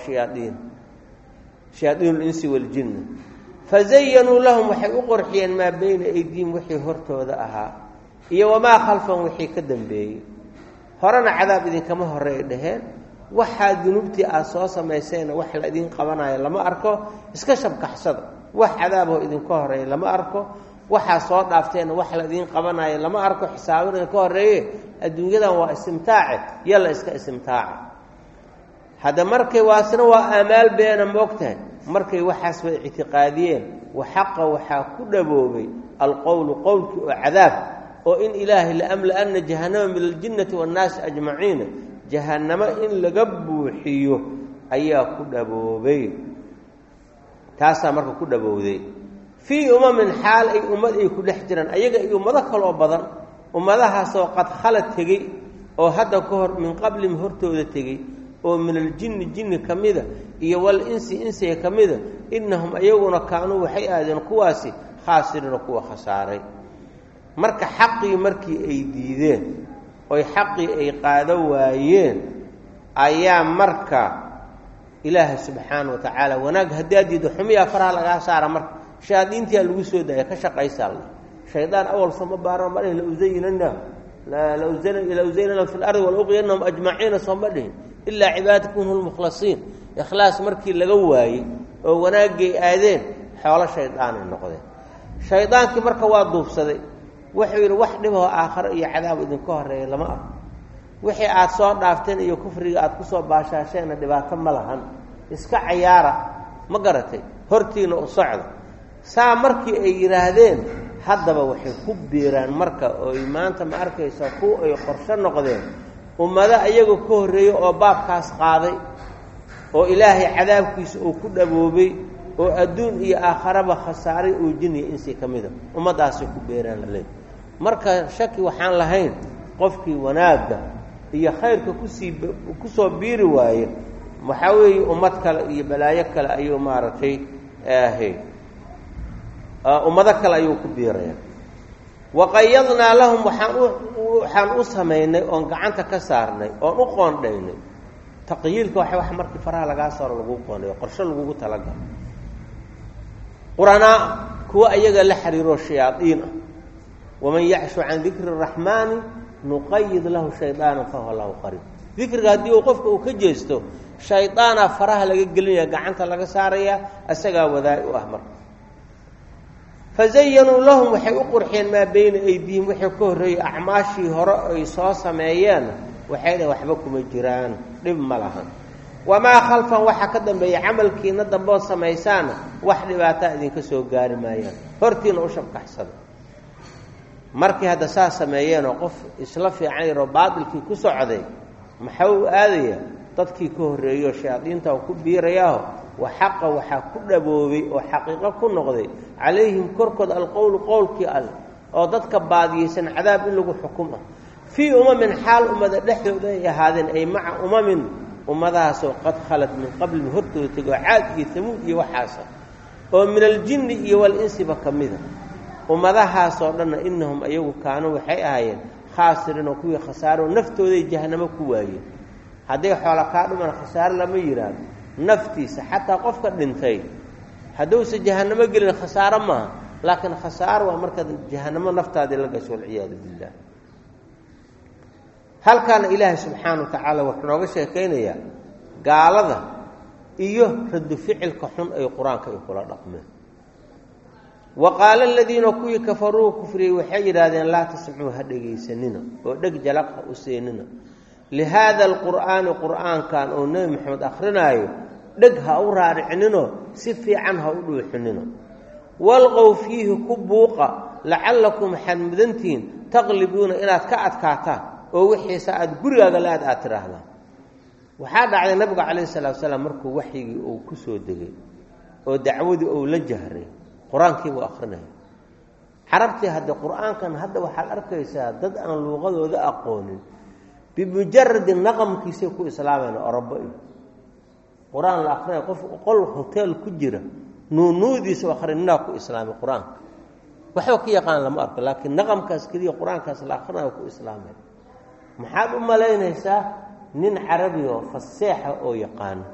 S1: shayaadiinulinsi waljinna fazayanuu lahum waxay u qorxiyeen maa bayna aydiihim wixii hortooda ahaa iyo wamaa khalfan wixii ka dambeeyey horena cadaab idinkama horey dhaheen waxaa dunuubtii aad soo samaysayna wax la idin qabanayo lama arko iska shabkaxsada wax cadaaboo idinka horeeya lama arko waxaa soo dhaafteenna wax la idin qabanayo lama arko xisaabin idinka horreeye adduunyadan waa istimtaace yalla iska istimtaaca hadda markay waasina waa aamaal beena moogtahay markay waxaas way ictiqaadiyeen waxaqa waxaa ku dhaboobay alqowlu qowlkii oo cadaab oo in ilaahay laamla-ana jahannama min aljinnati waannaasi ajmaciina jahannamo in laga buuxiyo ayaa ku dhaboobay taasaa marka ku dhabowday fii umamin xaal ay ummad ay ku dhex jiraan ayaga iyo ummado kaloo badan ummadahaasoo qad khalad tegey oo hadda ka hor min qablihim hortooda tegey oo min aljinni jinni ka mida iyo walinsi insiga ka mida innahum ayaguna kaanuu waxay aadeen kuwaasi khaasiriina kuwa khasaaray marka xaqii markii ay diideen oy xaqii ay qaado waayeen ayaa marka ilaahay subxaanahu watacaala wanaag haddaad diido xumiyaa faraha lagaa saara marka shayaadiintiyaa lagu soo daaya ka shaqaysaa la shaydaan awal sooma baaran ma dhihin lauzaynana fi lardi walauqyanahum ajmaciina sooma dhihin ilaa cibaadakum hum lmukhlasiin ikhlaas markii laga waayey oo wanaagay aadeen xoolo shaydaanay noqdeen shaydaankii marka waa duubsaday wuxuu yidhi wax dhibahoo aakharo iyo cadaab idinka horeeya lama arko wixii aad soo dhaafteen iyo kufriga aad ku soo baashaasheenna dhibaato ma lahan iska cayaara ma garatay hortiina u socda saa markii ay yidhaahdeen haddaba waxay ku biiraan marka ooy maanta ma arkaysa kuwa ay qorsho noqdeen ummado ayaga ka horreeyey oo baabkaas qaaday oo ilaahay cadaabkiisa uu ku dhaboobay oo adduun iyo aakharaba khasaaray oo jin iyo insi ka mida ummaddaasay ku beeraan la leey marka shaki waxaan lahayn qofkii wanaagga iyo khayrka ku soo biiri waaye waxaa weeye ummad kale iyo balaayo kale ayuu maaragtay ummado kale ayuu ku biiraya waqayadnaa lahum waxaan u samaynay oon gacanta ka saarnay oon u qoondhaynay taqyiilka wax markii faraha lagaa saaro lagu qoondayo qorshe lagugu talagalo quranaa kuwa ayaga la xiriiro shayaadiin ah waman yacshu can dikri araxmaani nuqayid lahu shaydaanan fahuwa lahu qariib dikriga haddii uu qofka uu ka jeesto shaydaanaa faraha laga gelinaya gacanta laga saaraya isagaa wadaay u ah marka fazayanuu lahum waxay u qurxiyeen maa bayna aydiihim wixii ka horreeyey acmaashii hore ay soo sameeyeen waxay dhahen waxba kuma jiraan dhib ma lahan wamaa khalfan waxa ka dambeeya camalkiina dambood samaysaana wax dhibaataa idinka soo gaari maayaan hortiina u shabkaxsada markii hadda saa sameeyeenoo qof isla fiican yaroo baatilkii ku socday maxaa u aadaya dadkii ka horreeyo shayaadiinta ku biirayaaho waxaqa waxaa ku dhaboobay oo xaqiiqo ku noqday calayhim korkood alqowlu qowlkii al oo dadka baadiyeysan cadaab in lagu xukumo fii umamin xaal ummada dhexdooda ay ahaadeen ay maca umamin ummadahaasoo qad khalad min qablin hortooda tegoo caad iyo tamuud iyo waxaasa oo min aljinni iyo walinsiba ka mida ummadahaasoo dhanna innahum ayagu kaanuu waxay ahaayeen khaasiriin oo kuwii khasaaro naftooday jahanamo ku waayeen hadday xoola kaa dhuman khasaaro lama yidhaahdo naftiisa xataa qofka dhintay hadduusa jahanamo gelin khasaaro maaha laakiin khasaaro waa markaad jahanamo naftaadii la gasho walciyaadu billah halkaana ilaahay subxaana wa tacaala wuxuu nooga sheekaynayaa gaalada iyo radu ficilka xun ay qur-aanka ay kula dhaqmeen wa qaala aladiina kuwii kafaruu kufriyey waxay yidhaahdeen laa tasmacuu ha dhegaysanina oo dheg jalaq ha u seenina lihaada alqur'aani qur'aankan oo nebi maxamed akhrinaayo dheg ha u raaricinino si fiican ha u dhuuxinino walqow fiihi ku buuqa lacallakum waxaad mudantihiin taqlibuuna inaad ka adkaataan oo wixiisa aad gurigaaga la-aad aad tidhaahdaan waxaa dhacday nabiga calayhi salaatu wasalaam markuu waxyigii uu ku soo degay oo dacwadii uu la jahray qur-aankiibuu akrinaya carabtii hadda qur-aankan hadda waxaad arkaysaa dad aan luuqadooda aqoonin bimujaradi naqamkiisay ku islaamayna orobo iyo qur-aan la akrinaya qof qol hoteel ku jira nuunuudiisa akhrininaa ku islaamay qur-aanka waxba ka yaqaan lama arko laakiin naqamkaas keliya qur-aankaas la akhrinayo ku islaamay maxaad u malaynaysaa nin carabi oo faseexa oo yaqaano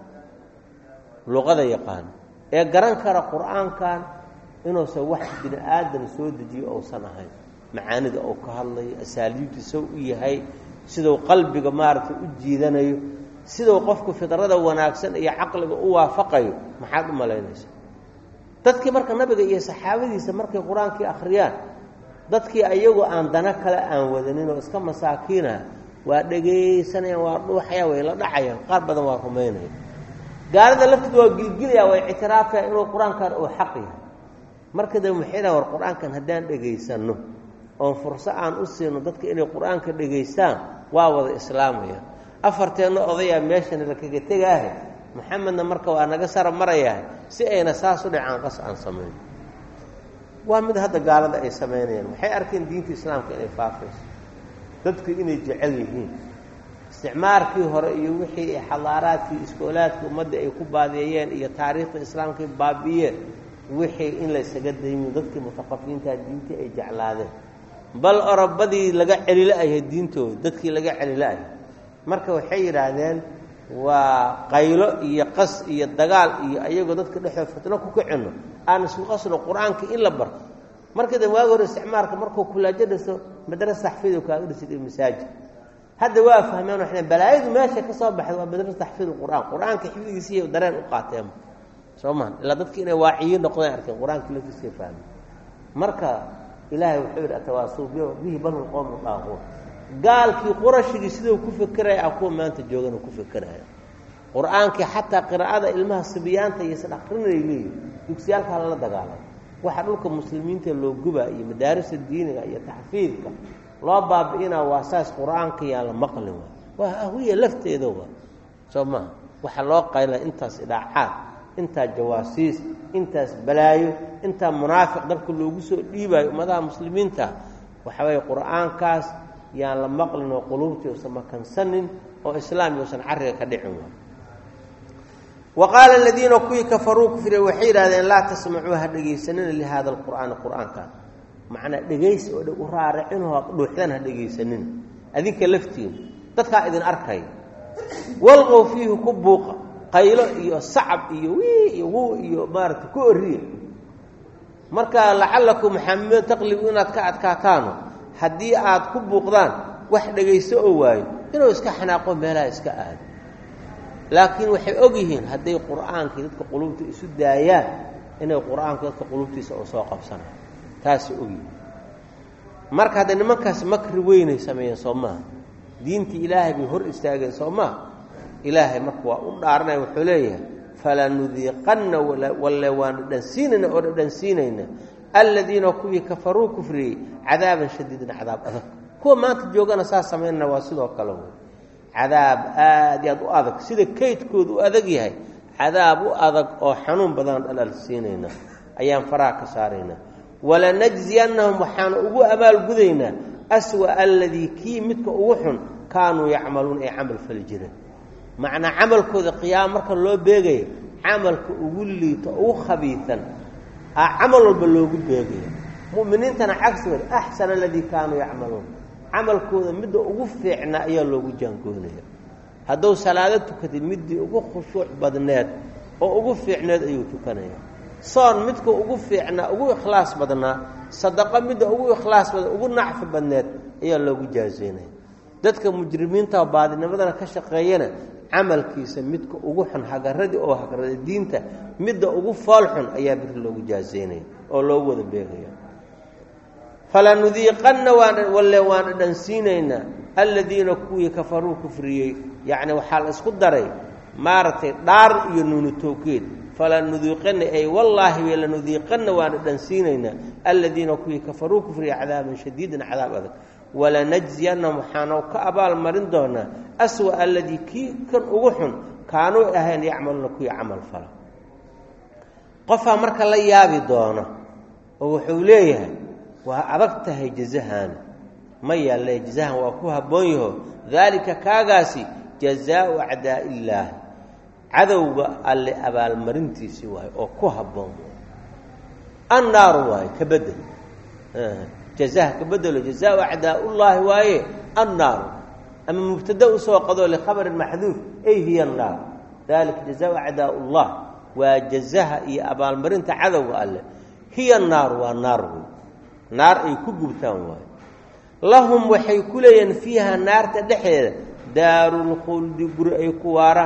S1: luqada yaqaano ee garan kara qur-aankan inuusan wax bini aadan soo dejiyo uusan ahayn macaanida uu ka hadlayo asaaliibtiisa u yahay siduu qalbiga maaragtay u jiidanayo siduu qofku fidrada wanaagsan iyo caqliga u waafaqayo maxaad u malaynaysaa dadkii marka nabiga iyo saxaabadiisa markay qur-aankii akhriyaan dadkii ayagoo aan dana kale aan wadanin oo iska masaakiinah waa dhegaysanayaan waa dhuuxayaan way la dhacayaan qaar badan waa rumaynaya gaalada lafteeda waa gilgilaya way ictiraafayaan inuu qur-aankan uu xaq yahay marka dambe waxay dhahan war qur-aankan haddaan dhegaysanno oon furso aan u siino dadka inay qur-aanka dhegaystaan waa wada islaamayaan afarteenna odayaa meeshana la kaga tegaahe maxamedna marka waa naga sara marayahay si ayna saas u dhacaan qas aan samayn waa mid hadda gaalada ay samaynayaan waxay arkeen diinta islaamka inay faafayso dadku inay jecel yihiin isticmaarkii hore iyo wixii xadaaraadkii iskoolaadkii ummadda ay ku baadeeyeen iyo taariikhda islaamka ay baabi'iyeen wixii in la isaga daymiyo dadkii mutaqafiinta diintii ay jeclaadeen bal orobadii laga celilaahay diintooda dadkii laga celilaahay marka waxay yiraahdeen waa qaylo iyo qas iyo dagaal iyo ayagoo dadka dhexdooda fitno ku kicino aan isku qasno quraanka in la bar marka waagi hore isticmaalka markuu kulaajadaso madrasa tahfiid ka dhigay masaajid hadda waa fahmeen waxna balaayadu meesha ka soo baxday waa madrasa tahfiid quraanka xifdigiisa iyo dareen u qaateen soomaan ila dadka inay waaciyo noqdaan arkeen quraanka la fiirsay fahmeen marka ilaahay wuxuu yiri atawaasu bihi bal qawm daaqo gaalkii qurashigi sidoo ku fikiray aku maanta joogan ku fikiray quraanka hatta qiraa'ada ilmaha sibiyaanta iyo sadaqrinayay dugsiyalka la dagaalay waxa dhulka muslimiinta loo guba iyo madaarista diiniga iyo tahfiidka loo baabiina waasaas quraanka yaa la maqlin waa awiya lafteeda waa soomaa waxa loo qaylay intaas idaacaad inta jawaasiis intaas balaayo inta munaafiq dalka loogu soo dhiibay ummadaha muslimiinta waxa way quraankaas yaa la maqlin oo quluubtii sama kansanin oo islaam iyo san cariga ka dhicin وقال الذين كفروا كفروا وحيرا لا تسمعوها دغيسنن لهذا القران كان معنا دغيس oo raaricino dhuuxdan hadageysanin adinka laftiin dadka idin arkay walqow fiihi kubuqa qaylo iyo sacab iyo maarta ku oriye marka la'allakum muhammad taqlibuna ka adkaataan hadii aad ku buuqdaan wax dhageyso oo waayo inuu iska xanaaqo meelaha iska aad laakiin waxay ogyihiin haday quraanka dadka quluubta isu daayaan inay quraanka dadka quluubtiisa oo soo qabsana taas ogyihiin marka hada nimankaas makri weyn ay sameeyeen Soomaa diinta Ilaahay bi hor istaageen Soomaa Ilaahay marka waa u dhaaranay wuxuu leeyahay fala nudiqanna wala waan dhansiinayna alladina kafaru kufri adaaban shadiidan adaab adag kuwa maanta joogana saa sameeyna waa sidoo kale عذاب آدياد وأذق سيد كيت كود وأذق يهي عذاب وأذق أو حنون بدان الألسينينا أيام فراك صارينا ولا نجزي أنهم وحان أبو أمال قذينا أسوأ الذي كي متك أوحن كانوا يعملون أي عمل في الجنة معنى عمل كود قيام مركا لو بيغي عمل كأقول لي تأو خبيثا عمل باللوغ بيغي مؤمنين تنا عكسوا أحسن الذي كانوا يعملون camalkooda mid ugu fiicna ayaa loogu jaangoonaya hadduu salaado tukatay mid ugu khushuuc badneed oo ugu fiicneed ayuu tukanaya soon midka ugu fiicna ugu ikhlaas badnaa sadaqa mid ugu ikhlaas badan ugu nacf badneed ayaa loogu jaazeynaya dadka mujrimiinta baadinamadana ka shaqeeyana camalkiisa midka ugu xun hagaradi oo hagarada diinta mid ugu falxun ayaa bir loogu jaazeynaya oo loo wada beegaya فلا نذيقن ولا وانا دنسينينا الذين كفروا كفريي يعني وحال اسكو دري مارتي دار ينون توكيد فلا نذيقن اي والله ولا نذيقن وانا دنسينينا الذين كفروا كفريي عذابا شديدا عذاب ذلك ولا نجزينا محانو كابال مرين دونا اسوا الذي كان اوحن كانوا اهل يعملون كوي عمل فلا قفا marka la yaabi doona oo wuxuu leeyahay وأبقتها جزاهان ما يلا جزاهان وأكوها بونيه ذلك كاغاسي جزاء أعداء الله عدو اللي أبا المرنتي سواي أكوها بونيه النار واي كبدل جزاء كبدل جزاء أعداء الله واي النار أما مبتدأ سوى قضوا لخبر المحذوف أي هي النار ذلك جزاء أعداء الله وجزاها أبا المرنتي عدو الله هي النار والنار نار أي كجبتان واي لهم وحي كلين فيها نار تدحير دار الخلد جر أي كوارا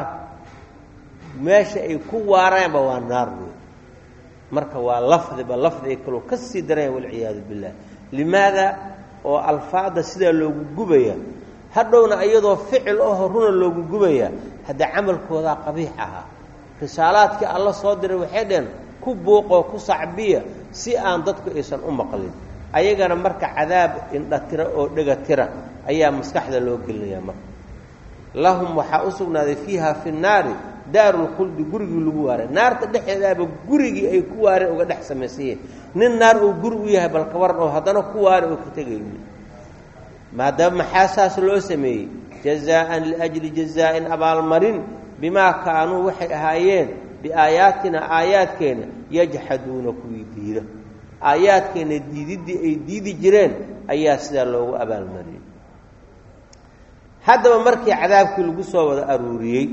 S1: ماشي أي كوارا بوا النار مركوا لفظ باللفظ يكلوا كسي دري والعياذ بالله لماذا والفاظ سيده لو غبيا هدونا ايدو فعل او هرنا لو غبيا هذا عمل كودا قبيحها رسالاتك الله soo diray waxay dhan ku booqo ku sacbiya si aan dadku aysan u maqlin ayagana marka cadaab indha tira oo dhaga tira ayaa maskaxda loo gelinayaa marka lahum waxa usugnaaday fiha fi an-nar daarul khuld gurigi lagu waaray naarta dhexdeeda gurigi ay ku waareen uga dhex sameeyay nin naar oo gur u yahay bal ka waran oo hadana ku waaray oo ka tagayay maadaama xasaas loo sameeyay jazaan li ajli jazaan abal marin bima kaanu waxay ahaayeen biaayatina aayaadkeena yajhaduuna kuwidiida aayaadkeena diididii ay diidi jireen ayaa sidaa loogu abaalmariyey. haddaba markii cadaabkii lagu soo wada aruuriyey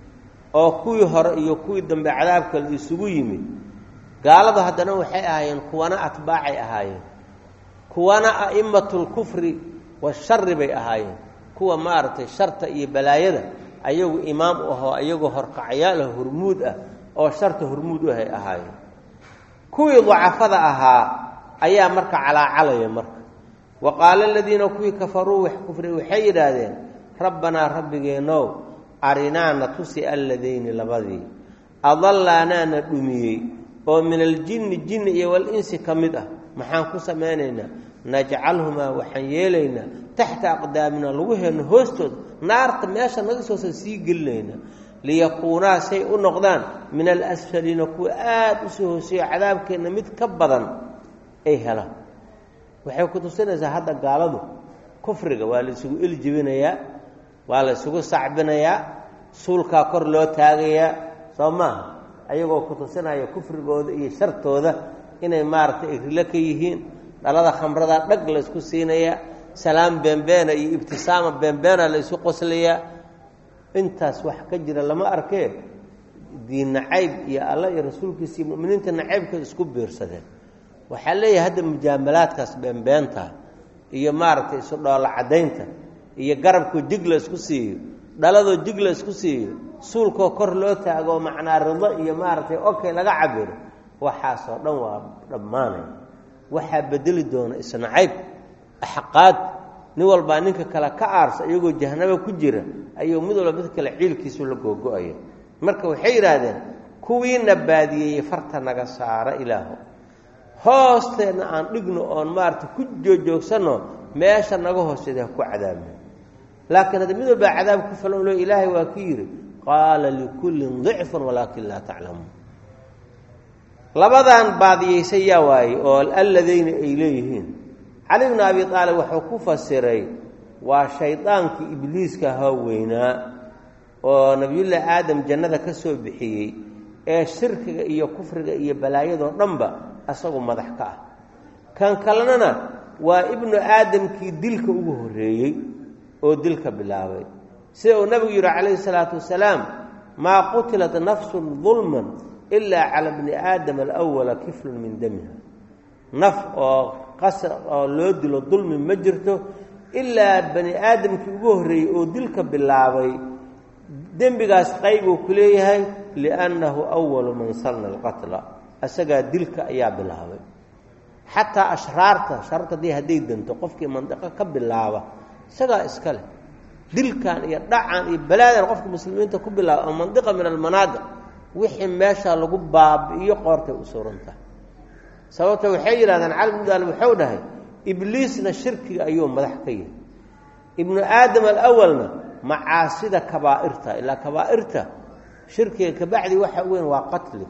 S1: oo kuwii hore iyo kuwii dambe cadaabka la isugu yimid, gaaladu haddana waxay ahaayeen kuwana atbaacay ahaayeen, kuwana a'immatulkufri washari bay ahaayeen, kuwa maaragtay sharta iyo balaayada ayagu imaam u ahoo ayagoo horkacyaal hormuud ah oo sharta hormuud u ahay ahaayeen. kuwii dacafada ahaa ayaa marka calaacalaya marka. wa qaala aladiina kuwii kafaruu wax kufri waxay yidhaahdeen rabbanaa rabbigeenow arinaa na tusi alladayni labadii adallaanaana dhumiyey oo min aljinni jinni iyo walinsi ka mid ah, maxaan ku samaynaynaa? najcalhumaa waxaan yeelaynaa taxta aqdaamina luguheenna hoostooda, naarta meesha naga soosan sii gelinaynaa, liyakuunaa say u noqdaan min alasfaliina kuwa aada u soo hooseeyo cadaabkeenna mid ka badan ay helaan. waxay ku tusinaysaa hadda gaaladu kufriga waa la isugu iljibinayaa, waa la isugu sacbinayaa, suulkaa kor loo taagayaa, soo maaha, ayagoo ku tusinaya kufrigooda iyo shartooda inay maaragtay ay rilo ka yihiin. dhalada khamrada dhag la isku siinayaa, salaam beenbeena iyo ibtisaama beenbeena la isu qoslayaa. intaas wax ka jira lama arkee diin nacayb iyo alla iyo rasuulkiisa iyo mu'miniinta nacaybkooda isku biirsadeen. waxaa leeyahay hadda mujaamalaadkaas beenbeenta iyo maaragtay isu dhoola caddaynta iyo garabkoo jig la isku siiyo, dhaladoo jig la isku siiyo, suulkoo kor loo taago macnaa rido iyo maaragtay okay laga cabiro, waxaasoo dhan waa dhammaanay. waxaa bedeli doona isnacayb, axqaad, nin walbaa ninka kale ka aarsa iyagoo jahanabo ku jira ayuu mid walba mid kale ciilkiisu la googo-aya. marka waxay yidhaahdeen kuwiina baadiyeeyey farta naga saara ilaaho, hoosteenna aan dhigno oon maaragtay ku joojoogsano, meesha naga hooseeda ha ku cadaabno. laakiin hadda mid walbaa cadaab ku falan lo ilaahay waa ku yidhi qaala likullin dicfun walaakin laa taclamuun. labadan baadiyeysay yaa waaye oo alladayni ay leeyihiin. cali bnu abi aalib wuxuu ku fasiray waa shaydaankii ibliiska haaweynaa oo nabiyullaahi aadam jannada ka soo bixiyey ee shirkiga iyo kufriga iyo balaayadoo dhanba asagu madax ka ah. kan kalena waa ibnu aadamkii dilka ugu horreeyey oo dilka bilaabay, sida uu nabigu yidhi calayhi salaatu wasalaam maa qutilat nafsun dulman ilaa cala bni aadama alawala kiflun min damiha. naf oo qasr oo loo dilo dulmi ma jirto ilaa bani aadamkii ugu horreeyey oo dilka bilaabay dembigaas qaybuu ku leeyahay, liannahu awalu man sanna alqatla, asagaa dilka ayaa bilaabay. xataa ashraarta shartadii hadday danto qofkii mandiqo ka bilaaba isagaa iska leh. dilkan iyo dhacan iyo balaadan qofka muslimiinta ku bilaaba oo mandiqa min almanaadiq wixii meesha lagu baabi'iyo qoortay u suurantahay. sababta waxay yidhahdaan cali bnu aalib wuxuu dhahay ibliisna shirkiga ayuu madax ka yahay, ibnu aadam alawalna macaasida kabaa'irta, ilaa kabaa'irta shirkiga kabacdi waxa weyn waa qatli,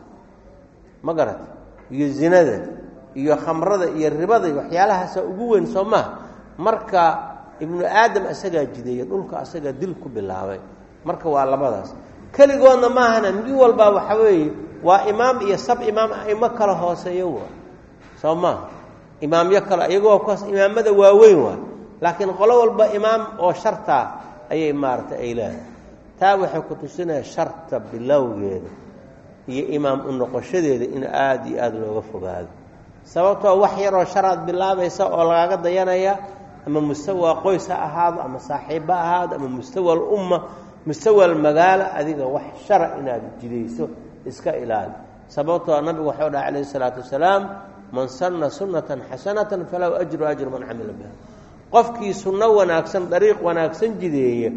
S1: ma garata, iyo zinada iyo khamrada iyo ribada iyo waxyaalahaasa ugu weyn soo maha. marka ibnu aadam asagaa jideeya, dhulka asagaa dil ku bilaabay. marka waa labadaas keligoodna maahana, mid walbaa waxa weeye waa imaam iyo sab imaam aimo kala hooseeyo waa soo maaha, imaamyo kale iyagoo kaas imaamada waaweyn waa, laakiin qolo walba imaam oo shartaa ayay maaragtay ay leedahay. taa waxay ku tusinaya sharta bilowgeeda iyo imaam u noqoshadeeda in aada iyo aada looga fogaado. sababtoo wax yaroo sharaad bilaabaysa oo lagaaga dayanaya, ama mustawa qoys ha ahaado, ama saaxiibba ahaado, ama mustawa alumma, mustawa almagaalo, adiga wax shara inaad jidayso iska ilaali. sababtoo nabigu waxau dhaha calayhi salaatu wasalaam man sanna sunnatan xasanatan falahu ajru man camila biha. qofkii sunno wanaagsan dariiq wanaagsan jideeye,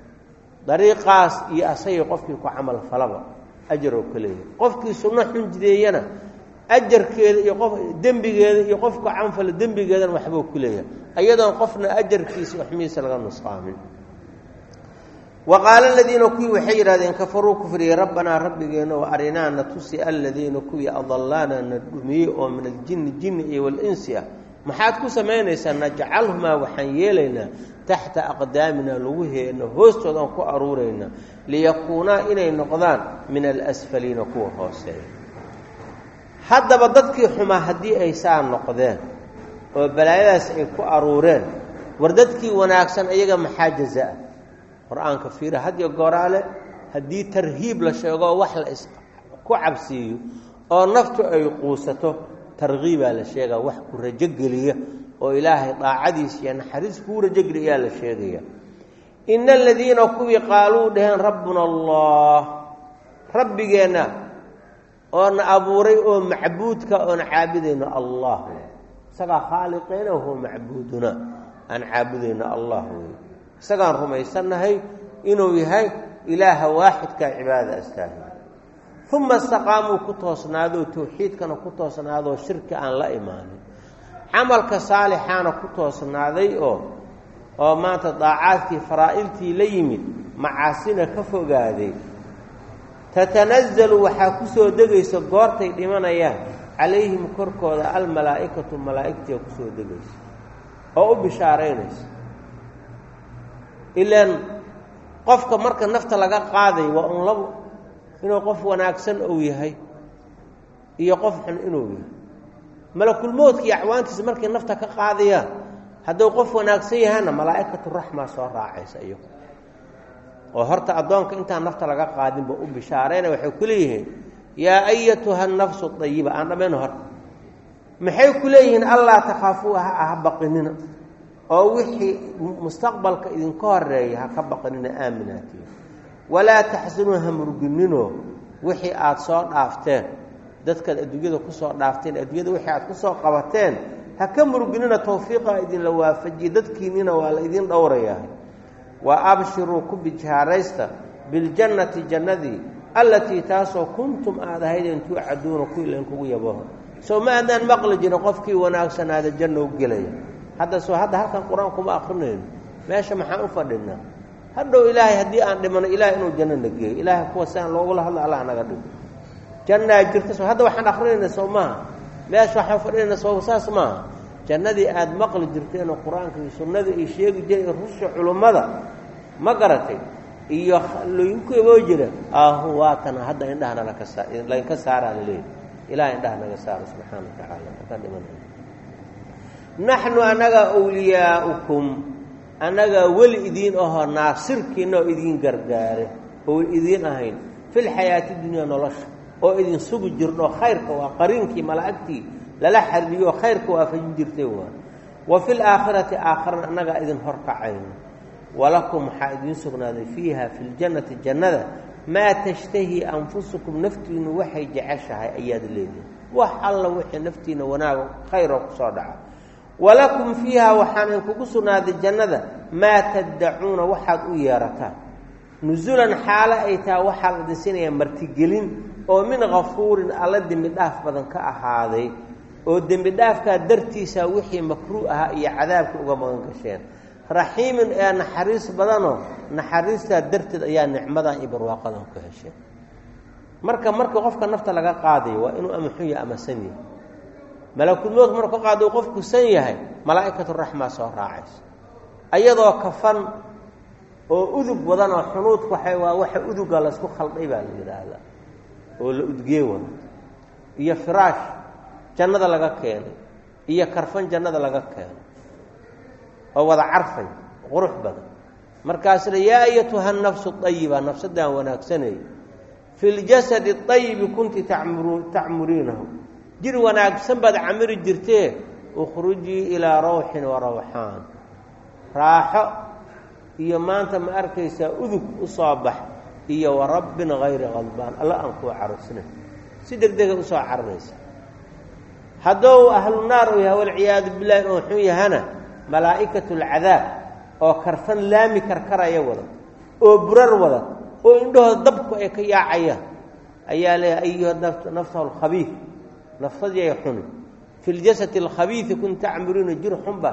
S1: dariiqaas iyo asagii qofkii ku camal falaba ajaroo ka leeyahay. qofkii sunno xun jideeyana ajarkeeda iyo qof dembigeeda iyo qofka canfala dembigeedana waxbuu ku leeyahay, ayadoon qofna ajarkiisa waxmiisa laga nusqaamin. wa qaala aladiina kuwii waxay yidhahdeen kafaruu kufriyey rabbanaa rabbigeena oo arinaa na tusi aladiina kuwii adallaana na dhumiyey oo min aljinni jinni iyo walinsi ah, maxaad ku samaynaysaa? najcalhumaa waxaan yeelaynaa taxta aqdaamina luguheena hoostoodaan ku aruuraynaa, liyakuunaa inay noqdaan min alasfaliina kuwa hooseeya. haddaba dadkii xumaa haddii ay saa noqdeen oo balaayadaas ay ku aruureen war dadkii wanaagsan iyaga maxaa jazaa qur-aanka fiira had iyo gooraale haddii tarhiib la sheego wax la ku cabsiiyo oo naftu ay quusato targhiibaa la sheegaa wax ku rajo geliya oo ilaahay daacadiisa iyo naxariis kuu rajo geliyaa la sheegaya ina aladiina kuwii qaaluu dhaheen rabbuna allah rabbigeenna oona abuuray oo macbuudka oon caabudayno allah isagaa khaaliqeena huwa macbuuduna aan caabudayno allah wey isagaan rumaysannahay inuu yahay ilaaha waaxidka cibaada astaahil uma istaqaamuu ku toosnaadoo tawxiidkana ku toosnaadoo shirki aan la imaanin camalka saalixaana ku toosnaaday oo maanta daacaadkii faraa'iltii la yimid macaasina ka fogaaday tatanazzalu waxaa ku soo degaysa goortay dhimanayaan calayhim korkooda almalaa'ikatu malaa'igtiia ku soo degaysa oo u bishaaraynaysa ilaan qofka marka nafta laga qaaday waa un labo inuu qof wanaagsan uu yahay iyo qof xun inuu yahay malakulmoodka iyo acwaantiisa markay nafta ka qaadayaan hadduu qof wanaagsan yahana malaa'ikatu raxmaa soo raacaysa iyo oo horta addoonka intaan nafta laga qaadinba u bishaarayna waxay ku leeyihiin yaa ayatuha nafsu ayiba aan dhammayno horta maxay ku leeyihiin allaa takhaafuu ha baqinina oo wixii mustaqbalka idinka horeeya ha ka baqinina aaminaatiin walaa taxsanuu ha murgininoo wixii aada soo dhaafteen dadkaad adduunyada ku soo dhaafteen adduunyada wixii aad ku soo qabateen ha ka murginina tawfiiqa idinla waafajiye dadkiinnina waa la idin dhowrayaa wa abshiruu ku bishaaraysta biljannati jannadii allatii taasoo kuntum aad ahaydeen tuucaduuna ku ilankugu yabaho soo ma aadaan maqli jirin qofkii wanaagsanaada janno u gelaya hadda halkan qur-aan kuma akrinayno meesha maxaan u fadhinaa hadhow ilaahay haddii aan dhimano ilahay inuu janno na geeyo ilaahay kuwa siaan loogula hadlo allah naga dhigo jannaa jirta soo hadda waxaan akrinayna soo maaha meesha waxaan fadhinayna soo saas maaha jannadii aada maqli jirteenoo qur-aanka iyo sunnada ay sheegi jireen rusha culummada ma garatay iyo looyinku iboo jira waatana hadda indhaha laynka saaraan leeyahy ilahay indhaha naga saaro subxaana wa tacaala haddaan dhimanay naxnu annaga awliyaa'ukum annagaa weli idiin ahoo naasirkiina oo idiin gargaare oo idiin ahayn filxayaati dunyaa nolosha oo idin sugi jirno khayrka waa qariinkii malaa'igtii lala xariiriyo khayrka waafajin jirtay waa wa fil aakhirati aakharana annagaa idin horkacayno walakum waxaa idiin sugnaaday fiiha fi ljannati jannada maa tashtahii anfusukum naftiinu waxay jeceshahay ayaad leedihin wax alla wixii naftiina wanaaga khayroo ku soo dhaca walakum fiiha waxaan idinkugu sugnaaday jannada maa taddacuuna waxaad u yeerataan nusulan xaalo ay taha waxaa la dhisinayaa martigelin oo min kafuurin alla dembi dhaaf badan ka ahaaday oo dembi dhaafkaa dartiisa wixii makruuh ahaa iyo cadaabka uga magan gasheen raxiimin ee naxariis badanoo naxariistaa darteed ayaa nicmadan iyo barwaaqadan ku hesheen marka qofka nafta laga qaadayo waa inuu ama xun yahay ama san yahay malakulmood marka ka qaado qofku san yahay malaa'ikatu raxmaa soo raacaysa ayadoo kafan oo udug badan oo xunuudku waa waxa uduga laysku khalday baa la yidhaahdaa oo la udgee wada iyo firaash jannada laga keenay iyo karfan jannada laga keenay oo wada carfay qurux badan markaasna yaa ayatuha nafsu ayiba nafsadaan wanaagsanay fi ljasadi ayibi kunti tacmuriinahu jir wanaagsan baad camiri jirtee ukhrujii ilaa rawxin wa rawxaan raaxo iyo maanta ma arkaysaa udug u soo bax iyo wa rabbin hayri qadbaan alla aan kuu carosnay si degdega usoo caranaysa haddou ahlu naar u yahay walciyaadu billahi inuu xun yahana malaa'ikatu alcadaab oo karfan laami karkaraya wada oo burar wada oo indhahooda dabku ay ka yaacayaan ayaa leeyahay ayuha nafsahu alkhabiif nafsadii ay xuni fi ljasadi alkhabiisi kun tacmuriina jir xunba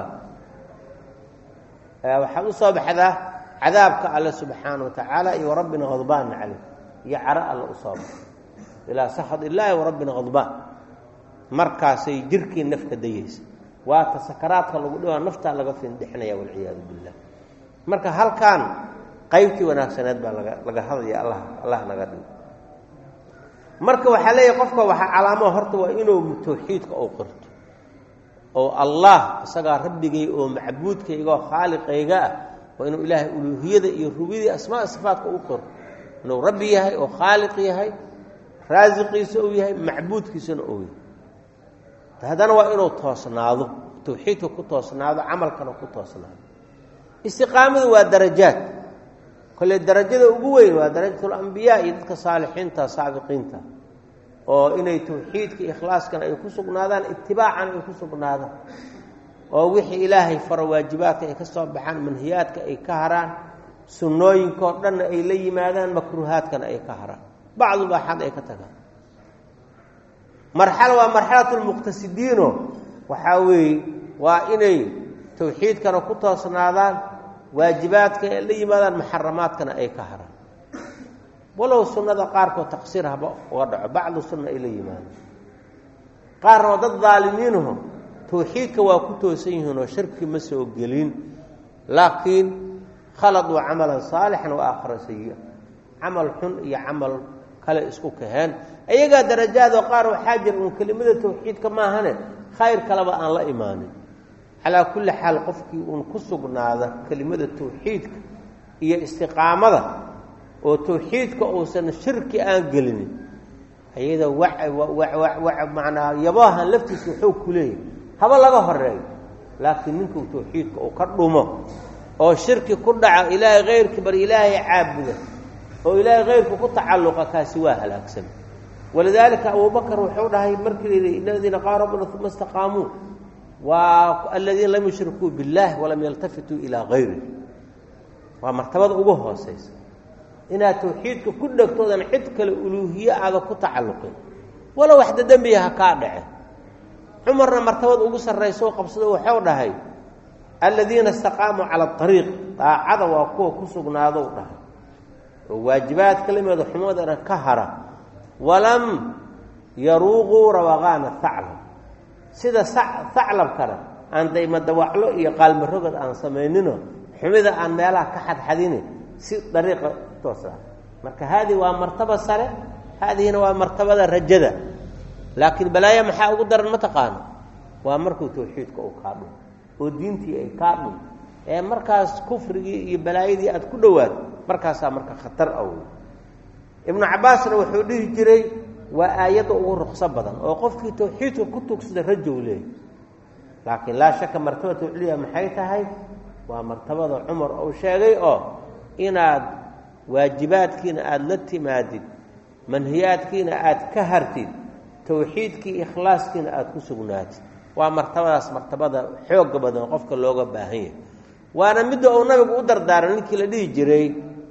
S1: waxaad u soo baxdaa cadaabka alle subxaana wa tacaala iyo warabbina khadbaana caleyh iyo caro alle u soo baxa ilaa sakhad illaahi warabbina khadbaan markaasay jirkii nafka dayaysa waata sakaraadka lagu dhawaa naftaa laga findhixinaya walciyaadu billah marka halkaan qaybtii wanaagsaneed baa laga hadlaya allah naga dhigo marka waxa leeyahay qofka waxa calaamo horta waa inuu tawxiidka uu qirto oo Allah isaga rabbigay oo macbuudkayga oo khaaliqayga waa inuu ilaahay uluhiyada iyo rububiyada asmaa sifaadka uu qirto inuu rabbi yahay oo khaaliq yahay raasiqiisa uu yahay macbuudkiisana uu yahay hadana waa inuu toosnaado tawxiidka ku toosnaado amalkana ku toosnaado istiqaamadu waa darajaad kale darajada ugu weyn waa darajatul anbiyaa iyo dadka saalixiinta saabiqiinta oo inay tawxiidka ikhlaaskana ay ku sugnaadaan ittibaacan ay ku sugnaadaan oo wixii ilaahay faro waajibaadka ay ka soo baxaan manhiyaadka ay ka haraan sunnooyinka dhan ay la yimaadaan makruuhaadkana ay ka haraan bacdu baaxad ay ka tagaan marxalo waa marxalatul muqtasidiin waxa weey waa inay tawxiidkana ku toosnaadaan waajibaadka ay la yimaadaan muharramaadkana ay ka haraan walow sunnada qaarkood taqsiir haba uga dhaco bacdu sunna ay la yimaadaan qaarna dad dhaalimiinah tawxiidka waa ku toosan yihiin oo shirki ma soo gelin laakiin khaladu amalan saalihan wa aakhira sayyi amal xun iyo amal kale isku kaheen ayaga darajaado qaar waxa jir in kelimada tawxiidka ma ahane khayr kalaba aan la imaanin ala kulli hal qofkii uu ku sugnaada kelimada tawxiidka iyo istiqaamada oo tawxiidka uusan shirki aan gelin ayada wax macnaa yabaha laftiisa wuxuu ku leeyahay haba laga horeeyo laakiin ninku tawxiidka uu ka dhumo oo shirki ku dhaca ilaahay geyrki bar ilaahay caabuda oo ilaahay geyrku ku tacalluqa kaasi waa halaagsan walidaalika Abu Bakr wuxuu dhahay markii ilaahdina qaarabna thumma istaqaamu wa alladina lam yushriku billahi wa lam yaltafitu ila ghayri wa martabada ugu hooseysa ina tawxiidka ku dhagtoodan cid kale uluhiyya aad ku tacalluqin wala waxda dambiyaha ka dhace umarna martabada ugu sareyso qabsado wuxuu dhahay alladina istaqaamu ala at-tariiq taa'ada wa ku sugnaado dhahay waajibaad kalimada xumoodana ka hara walam yaruqu rawaqana tha'lab sida tha'lab kara aan dayma dawaclo iyo qalmo rogad aan sameynino xumida aan meelaha ka xadxadini si dariiqa toosa marka hadi waa martaba sare hadina waa martabada rajada laakiin balaaya maxaa ugu daran ma taqaan waa markuu tawxiidka uu ka dhum oo diintii ay ka dhum ee markaas kufrigi iyo balaayadii aad ku dhawaad markaas marka khatar aw ibn Abbasna wuxuu dhihi jiray waa aayada ugu ruqsa badan oo qofkii tawxiidka ku tugsada rajowle laakiin la shaka martabada uliya maxay tahay waa martabada Umar oo sheegay oo inaad waajibaadkiina aad la timaadid manhiyaadkiina aad ka hartid tawxiidkii ikhlaaskiina aad ku sugnaatid waa martabadaas martabada xoog badan qofka looga baahan yahay waana mid oo nabigu u dardaaran ninkii la dhihi jiray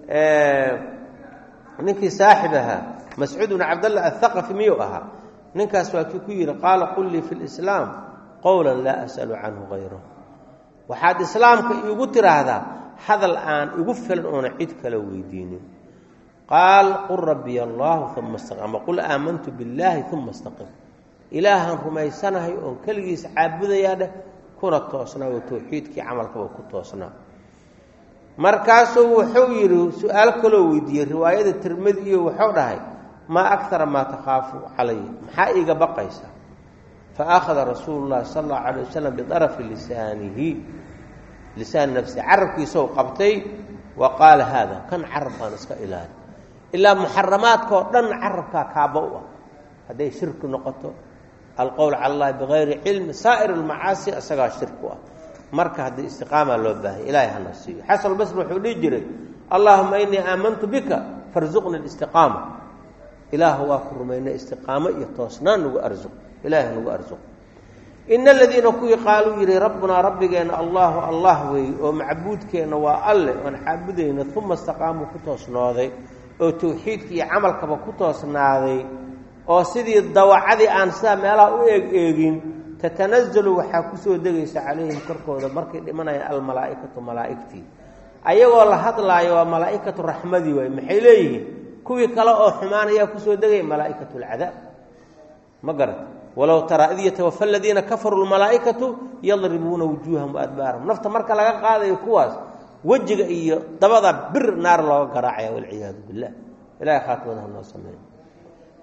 S1: ninkii saaxibaha Mas'ud ibn Abdullah al-Thaqafi miyuu ahaa ninkaas waa ku yiri qaala qul li fil islam qawlan la as'alu anhu ghayra waxaad islaamka igu tiraahdaa hadal aan igu filan oo cid kale weydiinin qaal qur rabbi allah thumma istaqim qul aamantu billahi thumma istaqim ilaahan rumaysanahay oo kaligiis caabudayaa kuna toosnaa oo tawxiidkii amalka ku toosnaa markaasuu wuxuu yiri su'aal kale weydiiyay riwaayada Tirmidhi iyo wuxuu dhahay ma akthara ma takhafu alayhi maxaa iga baqaysa fa akhadha rasuulullah sallallahu alayhi wasallam bi daraf lisanihi lisan nafsi arabkiisa oo qabtay wa qala hada kan arabkan iska ilaali illa muharramaadka dhan arabka kaaba u haday shirku noqoto alqawl ala allah bighayri ilm sa'ir almaasi asaga shirku marka hadii istiqaama loo baahay ilaahay hana siiyo xasan basri wuxuu dhijiray allahumma inni aamantu bika farzuqni alistiqama ilaahu wa kurmayna istiqama iyo toosnaan ugu arzuq ilaahay ugu arzuq inna alladheena ku yaqaalu yiri rabbuna rabbigeena allah way oo macbuudkeena waa alle aan xaabudeyna thumma istaqaamu ku toosnaaday oo tawxiidkii amalkaba ku toosnaaday oo sidii dawacadii aan saa meelaha u eegin tatanazzalu waxa ku soo degaysa calayhim korkooda markay dhimanayaan al malaa'ikatu malaa'ikti ayagoo la hadlaayo waa malaa'ikatu rahmadi way maxay leeyihiin kuwii kale oo xumaanaya ku soo degay malaa'ikatu al'adaab magarat walaw tara idh yatawaffa alladheena kafaru al malaa'ikatu yadribuna wujuhahum wa adbarahum nafta marka laga qaadayo kuwaas wajiga iyo dabada bir naar loo garaacay wal ciyaad billah ilaahay khaatwadaha noo sameeyay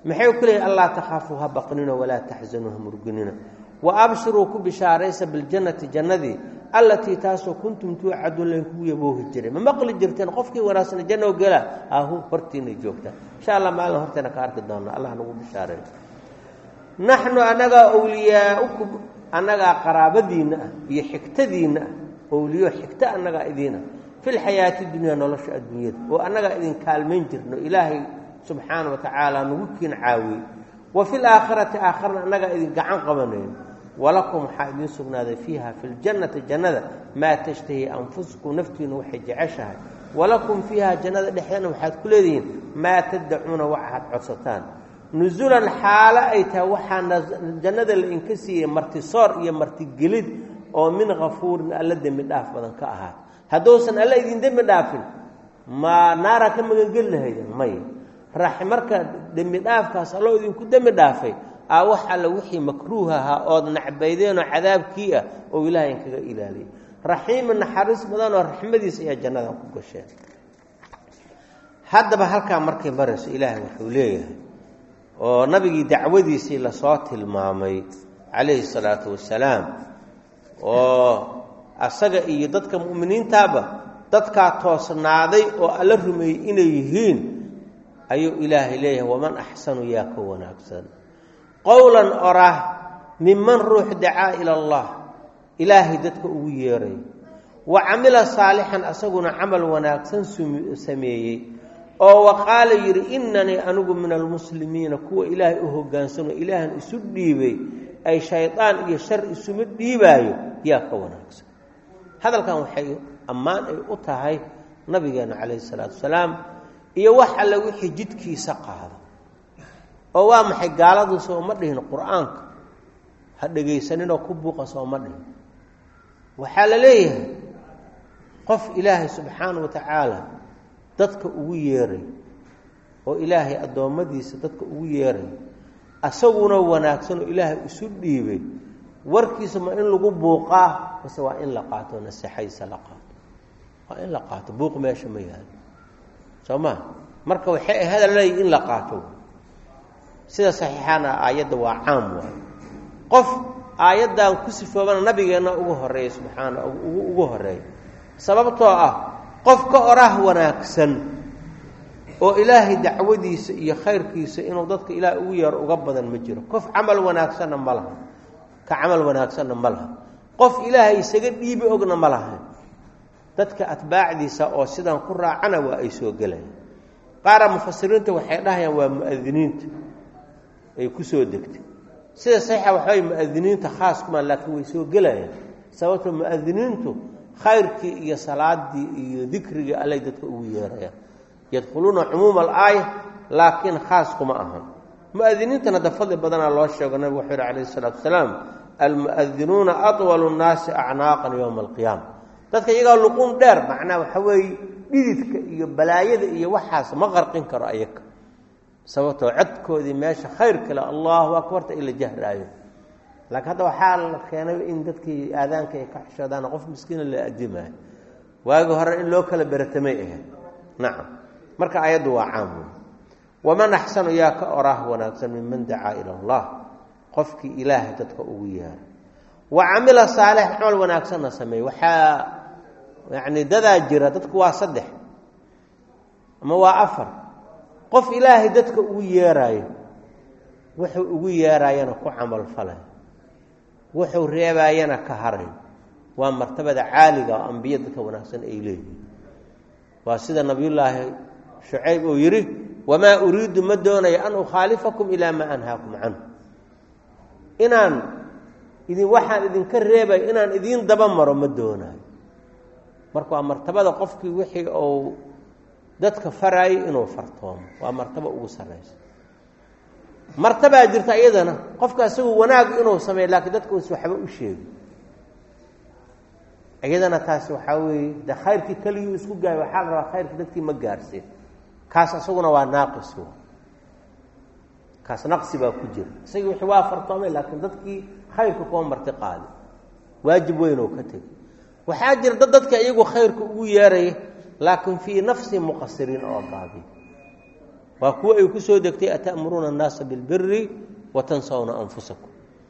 S1: maxay ku leeyahay allah takhafuha baqnina wala tahzanuha murgunina wa abshiru ku bishaaraysa bil jannati jannadi allati taasu kuntum tu'adun lahu yabuhi jiray ma maqli jirteen qofkii waraasna janno gala ahu hortiina joogta insha Allah maalin horteena ka arki doona allah nagu bishaareeyo nahnu anaga awliyaukum anaga qaraabadiina iyo xigtadiina awliyo xigta anaga idina fil hayati dunya nolosha adduunyada oo anaga idin kaalmeyn jirno ilaahay subhanahu wa ta'ala nagu kiin caawi wa fil aakhirati aakhirna anaga idin gacan qabanayno ولكم حادين سبناده فيها في الجنة جنة ما تشتهي أنفسكم نفتين وحج عشها ولكم فيها جنة دحين وحد كل ذين ما تدعون وحد عصتان نزولا حالة أيتها وحا جنة الإنكسي مرتصار يا مرتجلد أو من غفور ألد من داف بدن كأها هدوسن ألا يدين دم دافن ما نارا كم يقول هيدا مي راح مركز دم داف كاس الله يدين كدم دافي waxa la wixii makruuha oo nacbaydeen oo cadaabkii ah oo ilaahay kaga ilaaliyo rahiim naxariis badan oo raxmadiisa iyo jannada ku gasheen hadaba halka markay baraso ilaahay wuxuu leeyahay oo nabigi dacwadiisii la soo tilmaamay alayhi salaatu wassalaam oo asaga iyo dadka muuminiintaaba dadka toosnaaday oo alla rumeeyay inay yihiin ayuu ilaahay leeyahay waman ahsanu ya ka wanaagsan قولا أراه ممن روح دعا إلى الله إلهي دتك ويري وعمل صالحا أسقنا عمل وناكسن سميه أو وقال يري إنني أنقم من المسلمين كو إلهي أهو قانسن إلهي إسدي بي أي شيطان يشر إسمدي بايو يا كوناكسن هذا كان حي أمان أي أطهي نبينا عليه الصلاة والسلام يوحى لوحي جدكي سقى هذا oo waa maxay gaaladu soo ma dhihin quraanka ha dhageysanin oo ku buuqa soo ma dhihin waxa la leeyahay qof ilaahay subhanahu wa ta'ala dadka ugu yeeray oo ilaahay adoomadiisa dadka ugu yeeray asaguna wanaagsan oo ilaahay isu dhiibay warkiisa ma in lagu buuqaa bas waa in la qaato nasaxaysa la qaato waa in la qaato buuq meesha ma yahay soma marka waxa hada leeyahay in la qaato sida saxiixana aayada waa caam waa qof aayadan ku sifoobana nabigeena ugu horeeyay subhanahu ugu horeeyay sababtoo ah qof ka oraah wanaagsan oo ilaahay dacwadiisa iyo khayrkiisa inuu dadka ilaahay ugu yeero uga badan ma jiro qof amal wanaagsan ma laha ka amal wanaagsan ma laha qof ilaahay isaga dhiibi ogna ma laha dadka atbaacdiisa oo sidan ku raacana waa ay soo galayaan qaar mufassiriinta waxay dhahayaan waa muadiniinta ay ku soo degtay sida saxiixa waxay muadiniinta khaas kuma laakiin way soo galayaan sababta muadiniintu khayrkii iyo salaadii iyo dhikriga Alle dadka ugu yeerayaan yadkhuluna umum al-aayah laakiin khaas kuma ahan muadiniintana dafad badan loo sheego nabi wuxuu alayhi salaatu wasalaam al-muadinuna atwalu an-nas a'naaqan yawm al-qiyam dadka iyaga luqun dheer macna waxa way dhididka iyo balaayada iyo waxaas ma qarqin karo ayaga sababtoo codkoodii meesha khayr kale Allahu akbar ta ila jahraayo laakiin hada waxa la keenay in dadkii aadaanka ay ka xishadaan qof miskiin la adimay waaga hore in loo kala baratamay naam marka ayadu waa caam waman ahsanu ya ka orah wanaagsan min da'a ila Allah qofki ilaahay dadka ugu yeer wa amila saalih amal wanaagsan sameey waxa yaani dada jira dadku waa saddex ama waa afar qof ilaahay dadka ugu yeerayo wuxuu ugu yeerayana ku amal falay wuxuu reebayana ka haray waa martabada caaliga oo ambiyada ka wanaagsan ay leeyihiin waa sida nabiyullaahi shucayb oo yiri wama uriidu madonay an ukhalifakum ila ma anhaakum an inaan idin waxaan idin ka reebay inaan idin daba maro ma doonayo marka waa martabada qofkii wixii oo dadka faray inuu fartoomo waa martaba ugu sareysa martaba jirta iyadana qofka asagu wanaag inuu sameeyo laakiin dadku waxba u sheego iyadana taas waxa weey da khayrki kaliya isku gaay waxa la rabaa khayrki dadkii ma gaarsiin kaas asaguna waa naaqis kaas naqsi baa ku jira isaga wixii waa fartoomay laakiin dadkii khayrka ku marti qaadi waajib weyn oo ka tagay waxa jira dadka iyagu khayrka ugu yeeray laakiin fi nafsi muqassirin oo qaabi وكو أي كسو دكتي أتأمرون الناس بالبر وتنسون أنفسكم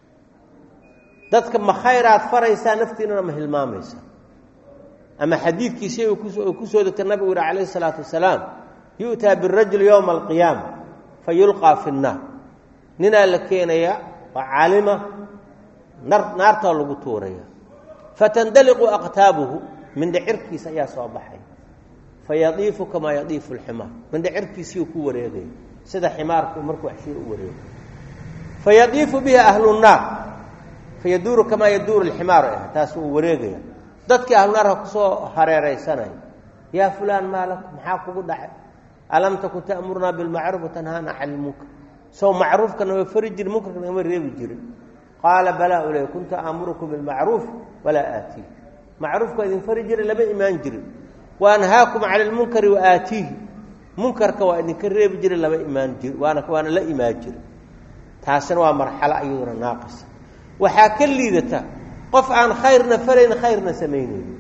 S1: dadka ma khayraad faraysaa naftiinana ma hilmaamaysa ama xadiidkiisii uu ku soo degtay nabigu alayhi salaatu wasalaam yu'ta bir-rajul yawm al-qiyamah fayulqa fi an-nar nina la keenaya wa alima naarta lagu tuuraya fatandaliqu aqtabuhu min da'irkiisa ayaa soo baxay fayadifu kama yadifu al-himar min da'irkiisii ku wareegay sida himaarku markuu xishii u wareego fayadifu biha ahlu an-nar فيدور كما يدور الحمار تاسو وريغيا ددك اهل نار كسو هريريسناي يا فلان مالك maxaa kugu dhacay alam takun ta'muruna bil ma'ruf wa tanhana 'anil munkar soo ma'ruf kana farjir munkar kana reebi jiri qala bala ulay kunta amurukum bil ma'ruf wala ati ma'ruf ka idin farjir laba iimaan jiri wa anhaakum 'anil munkar wa ati munkarka waa idin ka reebi jiri laba iimaan jiri waana la iimaan jiri taasina waa marxalo ayaduna naaqis waxaa ka liidata qof aan khayrna farayn khayrna sameeynin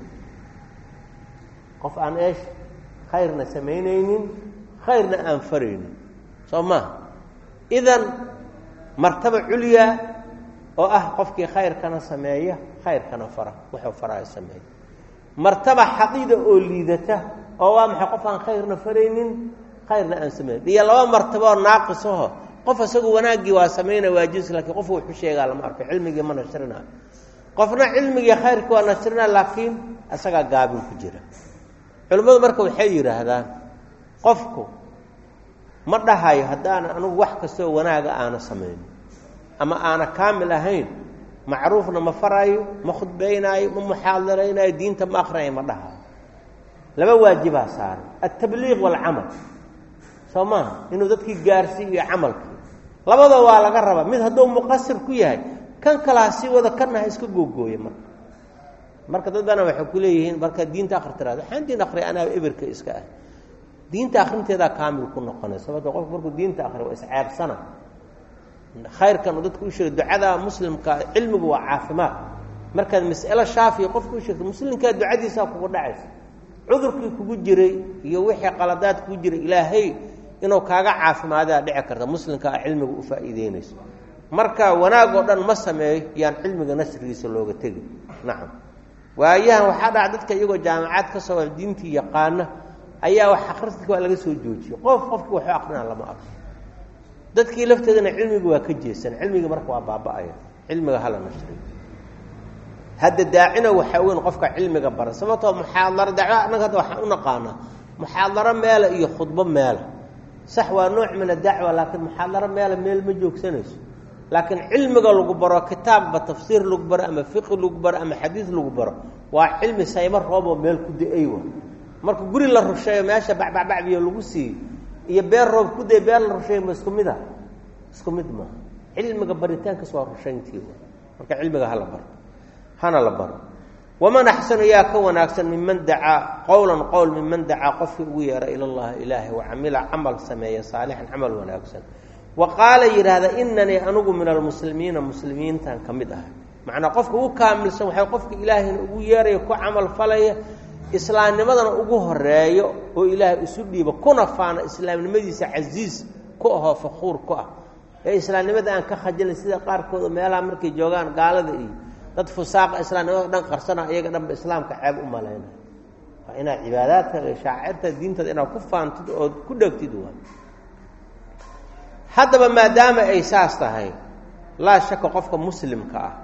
S1: qof aan khayrna sameeynin khayrna aan farayn soma idan martaba culya oo qofkii khayrkana sameeya khayrkana fara wuxuu faraa sameeyo martaba xaqida oo liidata oo waa maxay qof aan khayrna faraynin khayrna aan sameeynin iyo laba martaba oo naaqis ah qof asagu wanaagii waa sameeyna waajis laakiin qof wuxuu sheegaa lama arko cilmiga ma nashrina qofna cilmiga khayrka waa nashrina laakiin asaga gaabin ku jira culimadu marka waxay yiraahdaan qofku ma dhahayo hadaan anigu wax kasto wanaaga aan sameeyo ama aan kaamil ahayn macruufna ma farayo ma khudbeynayo ma muhaadareynayo diinta ma aqrayo ma dhahayo laba waajiba saaran at-tabliigh wal 'amal sama inuu dadkii gaarsiiyo amalka labada waa laga raba mid haduu muqassir ku yahay kan kala si wada kana iska googooyo marka dadana waxay ku leeyihiin marka diinta akhritada waxaan diin akhri ana ibirka iska ah diinta akhrinteeda kaamil ku noqonaysa sababtoo qof markuu diinta akhriyo iscaabsana khayrkan dadku u sheegay ducada muslimka cilmigu waa caafimaad marka mas'ala shaafi qofku u sheegay muslimka ducadiisa kugu dhacaysa cudurkii kugu jiray iyo wixii qaladaad kugu jiray ilaahay inuu kaaga caafimaada dhici karta muslimka cilmiga u faa'iideynayso marka wanaag oo dhan ma sameeyo yaan cilmiga nasrigiisa looga tagi naam waayahan waxa dhac dadka iyagoo jaamacad ka soo diintii yaqaana ayaa wax akhriska waa laga soo joojiyo qofkii wax aqrinaa lama arko dadkii lafteedana cilmiga waa ka jeesan cilmiga marka waa baaba'aya cilmiga hala nashri hadda daacina waxa weyn qofka cilmiga baran sababtoo muhaadara dacwa anaga waxa u naqaana muhaadara meel iyo khudbo meel صح ونوع من الدعوة لكن محاضرة ميل ما جوكسنيس لكن علمك لو برا كتاب بتفسير لو برا اما فقه لو برا اما حديث لو برا وعلم سايمر روبو ميل كدي ايوه marka guri la rusheeyo meesha bacbac biyo lagu sii iyo beer roob ku day beer la rusheeyo isku mid ma cilmiga baritaanka soo rusheyntiiba marka cilmiga hana la baro ومن أحسن ياك وناكسن ممن دعا قول ممن دعا قف ويرى إلى الله إله وعمل عمل سمايا صالحا عمل وناكسن وقال هذا إنني أنوغ من المسلمين تنكمدها معنى قفك وكامل سوى قفك إله ويرى يكو عمل فليه إسلام نمدنا أقوه الرأي وإله أسودي بكونا فانا إسلام نمديس عزيز كوها فخور كوها إسلام نمدنا أنك خجل سيدة قاركو ميلا مركي جوغان قال ذا dad fusaaq islaamnimada dhan qarsana iyaga dhan islaamka ceeb u maleeyna fa ina cibaadaadka shaacirta diinta ina ku faantid oo ku dhagtid waa hadaba maadaama ay saas tahay la shaka qofka muslimka ah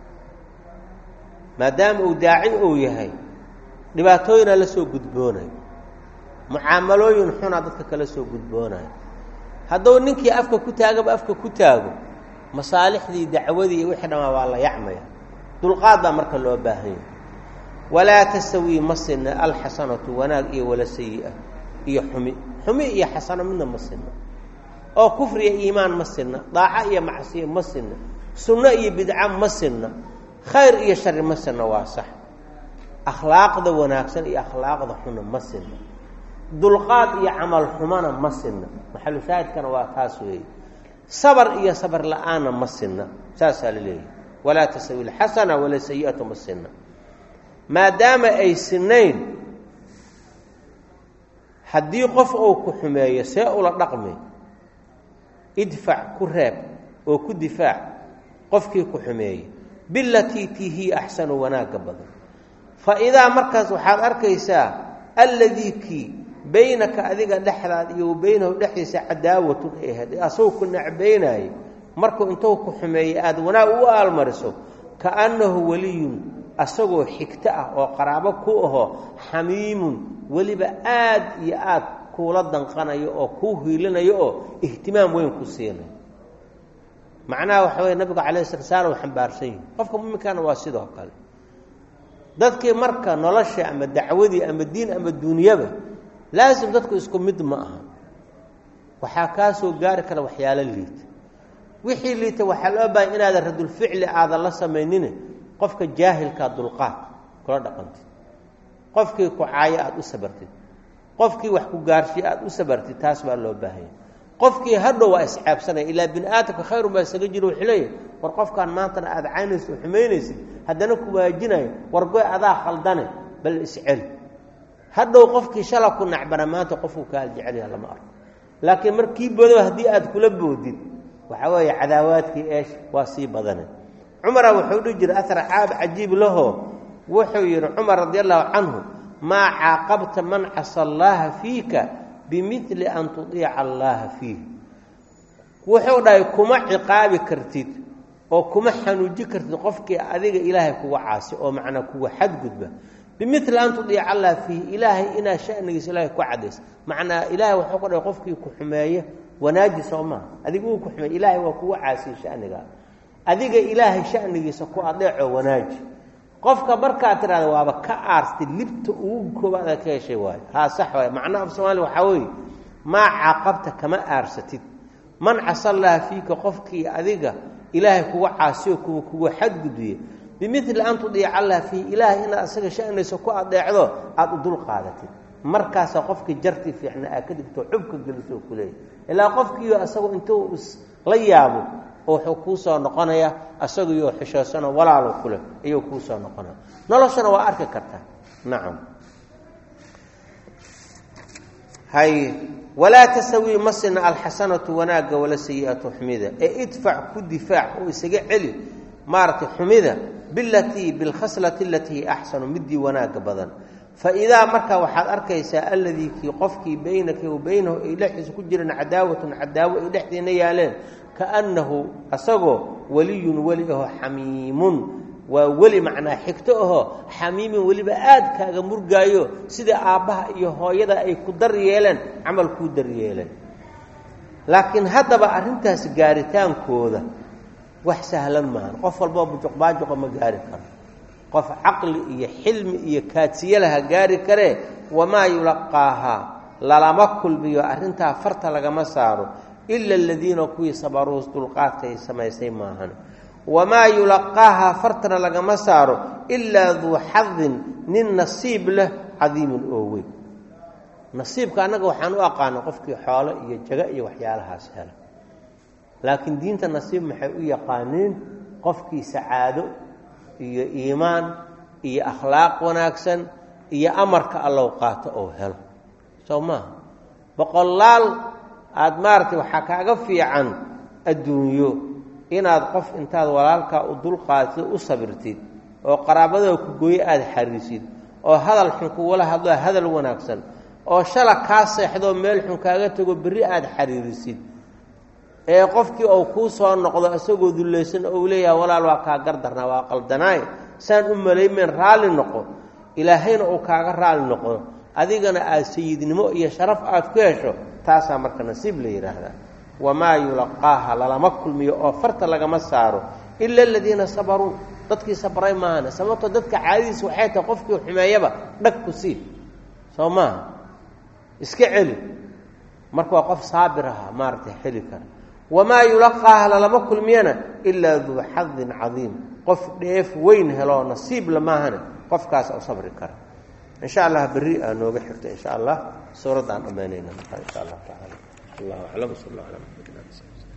S1: maadaama uu daaci uu yahay dhibaatooyina la soo gudboonay muaamalooyin xuna dadka kala soo gudboonay hadoo ninkii afka ku taago masaalixdii dacwadii wixii dhama waa la yacmaya dulqaada marka loo baahan wala tasawi masna alhasanatu wanaag iyo wala sayi'a iyo xumi iyo xasana midna masna oo kufri iyo iimaan masna daaca iyo macsiyo masna sunna iyo bid'a masna khayr iyo shar masna waa sax akhlaaqda wanaagsan iyo akhlaaqda xun masna dulqaad iyo amal xumana masna maxallu shaadkana waa taas weey صبر إيا صبر لآنا مسنا ساسا لليه ولا تسوي الحسنة ولا سيئة مسنا ما دام أي سنين haddii qof uu ku xumeeyo see ula dhaqmi idfac ku reeb oo ku difaac qofkii ku xumeeyey bilatii tihi axsanu wanaagga badan fa idaa markaas waxaad arkaysaa alladii kii baynaka adiga dhexdaad iyo baynahu dhexdiisa cadaawatun ay ahayd asagoo ku necbaynaayay markuu intuu ku xumeeyey aada wanaag u aalmariso kaannahu weliyun asagoo xigto ah oo qaraabo ku ahoo xamiimun weliba aad iyo aad kuula danqanayo oo kuu hiilinayo oo ihtimaam weyn ku siinayo macnaha waxa weye nabigu calayhi salatu wasalaam uu xambaarsan yihi qofka mu'minkana waa sidoo kale dadkii marka nolosha ama dacwadii ama diin ama duunyaba laasim dadku isku mid ma aha waxaa kaa soo gaari kara waxyaalo liita wixii liita waxaa loo baahay inaadan radulficli aadan la samaynine qofka jaahilkaa dulqaad kula dhaqantid qofkii ku caayo aada u sabartid qofkii wax ku gaarsiye aada u sabartid taas baa loo baahanya qofkii hadhow waa iscaabsanaya ilaa bini aadamka khayrun baa isaga jiro wuxuu leeyahay war qofkaan maantana aada caynaysid oo xumaynaysid haddana ku waajinayo wargoy adaa khaldane bal isceli hadhow qofkii shala ku nacbana maanta qofku kaa jecelyaha lama arko laakiin markii bodow haddii aad kula boodid waxaa weeye cadaawaadkii eesh waa sii badane cumara wuxuu dhihi jiray ahar cajiib laho wuxuu yidhi cumar radi allahu canhu maa caaqabta man casa allaaha fiika bimili an tudiica allaaha fiih wuxuu dhahay kuma ciqaabi kartid oo kuma xanuuji kartid qofkii adiga ilaahay kuga caasi oo macnaa kuga xadgudba bimili an tudiica allaha fiih ilaahay inaa shanigiisa ilaahay ku cadaysa macnaa ilaahay waxuu ka dhahay qofkii ku xumeeya wanaaji soo maaha adiga uu ku xumeeya ilaahay waa kuga caasiye shanigaa adiga ilaahay shanigiisa ku adeeco wanaaji qofka markaad tiraahdo waaba ka aarstid libta ugu koobaad ka heshay waayo haa sax waayo macnaha af soomaali waxaa weeye maa caaqabta kama aarsatid man casallaaha fiika qofkii adiga ilaahay kuga caasiyo kuga xadgudbiye bimili an tudiica allaha fiihi ilaahay inaad asaga shanigiisa ku adeecdo aada u dul qaadatid markaasaa qofkii jartii fiicna aad ka dhigto cubka gelisoo ku leeyahy ilaa qofkiiyo asagu intuu la yaabo oo wuxuu kuu soo noqonaya asaguyo xishoosanoo walaalo kuleh ayuu kuu soo noqonaya noloshana waa arki kartaa nacam hay walaa tasawii masina alxasanatu wanaagga wala sayi'atu xumida ee idfac ku difaac oo isaga celi maaragtay xumida bilatii bilkhaslati alatii axsanu midii wanaagga badan faidaa markaa waxaad arkaysaa alladii kii qofkii baynaka wa baynahu ay dhexdiisa ku jireen cadaawatun cadaawo ay dhexdiina yaaleen kaannahu asagoo weliyun weli aho xamiimun waa weli macnaa xigto ahoo xamiimin weliba aad kaaga murgaayo sida aabbaha iyo hooyada ay ku dar yeeleen camal kuu dar yeeleen laakiin haddaba arrintaas gaaritaankooda wax sahlan maahan qof walboo bujuqbaajuqa ma gaari karo qof caqli iyo xilmi iyo kaadsiye laha gaari karee wamaa yulaqaahaa lalama kulmiyo arrintaa farta lagama saaro ila aladiina kuwii sabaruu dulqaadkay samaysay maahan wamaa yulaqaahaa fartana lagama saaro ilaa duu xadin nin nasiib leh cadiimin oo weyn nasiibka annaga waxaan u aqaana qofkii xoolo iyo jago iyo waxyaalahaas hela laakiin diinta nasiib maxay u yaqaaneen qofkii sacaado iyo iimaan iyo akhlaaq wanaagsan iyo amarka allow qaato oo helo soo maaha boqolaal aada maaragtay waxaa kaaga fiican adduunyo inaad qof intaad walaalkaa u dulqaatid u sabirtid oo qaraabadoo ku gooye aada xariisid oo hadal xun kugula hadlo hadal wanaagsan oo shala kaa seexdoo meel xun kaaga tago berri aada xariirisid ee qofkii uu kuu soo noqdo isagoo dullaysan ou leeyahay walaal waa kaa gardarnaa waa qaldanaaye saan u malaymeen raalli noqo ilaahayna uu kaaga raalli noqdo adigana aada sayidnimo iyo sharaf aada ku hesho taasaa marka nasiib la yidhaahdaa wamaa yulaqaaha lalama kulmiyo oo farta lagama saaro ila aladiina sabaruu dadkii sabray maahane sababtoo dadka caadadiisa waxay tahay qofkii xumeeyaba dhag ku sii soo maaha iska celi marka waa qof saabir aha maaragtay xeli kara wamaa yulaqaaha lalama kulmiyana ilaa duu xadin cadiim qof dheef weyn heloo nasiib la maahane qofkaas u sabri kara in sha allah berri aa nooga xigta in sha allah suuraddaan dhammaynayna markaa in sha allah tacaala allahu aclam sal allah ala muxamad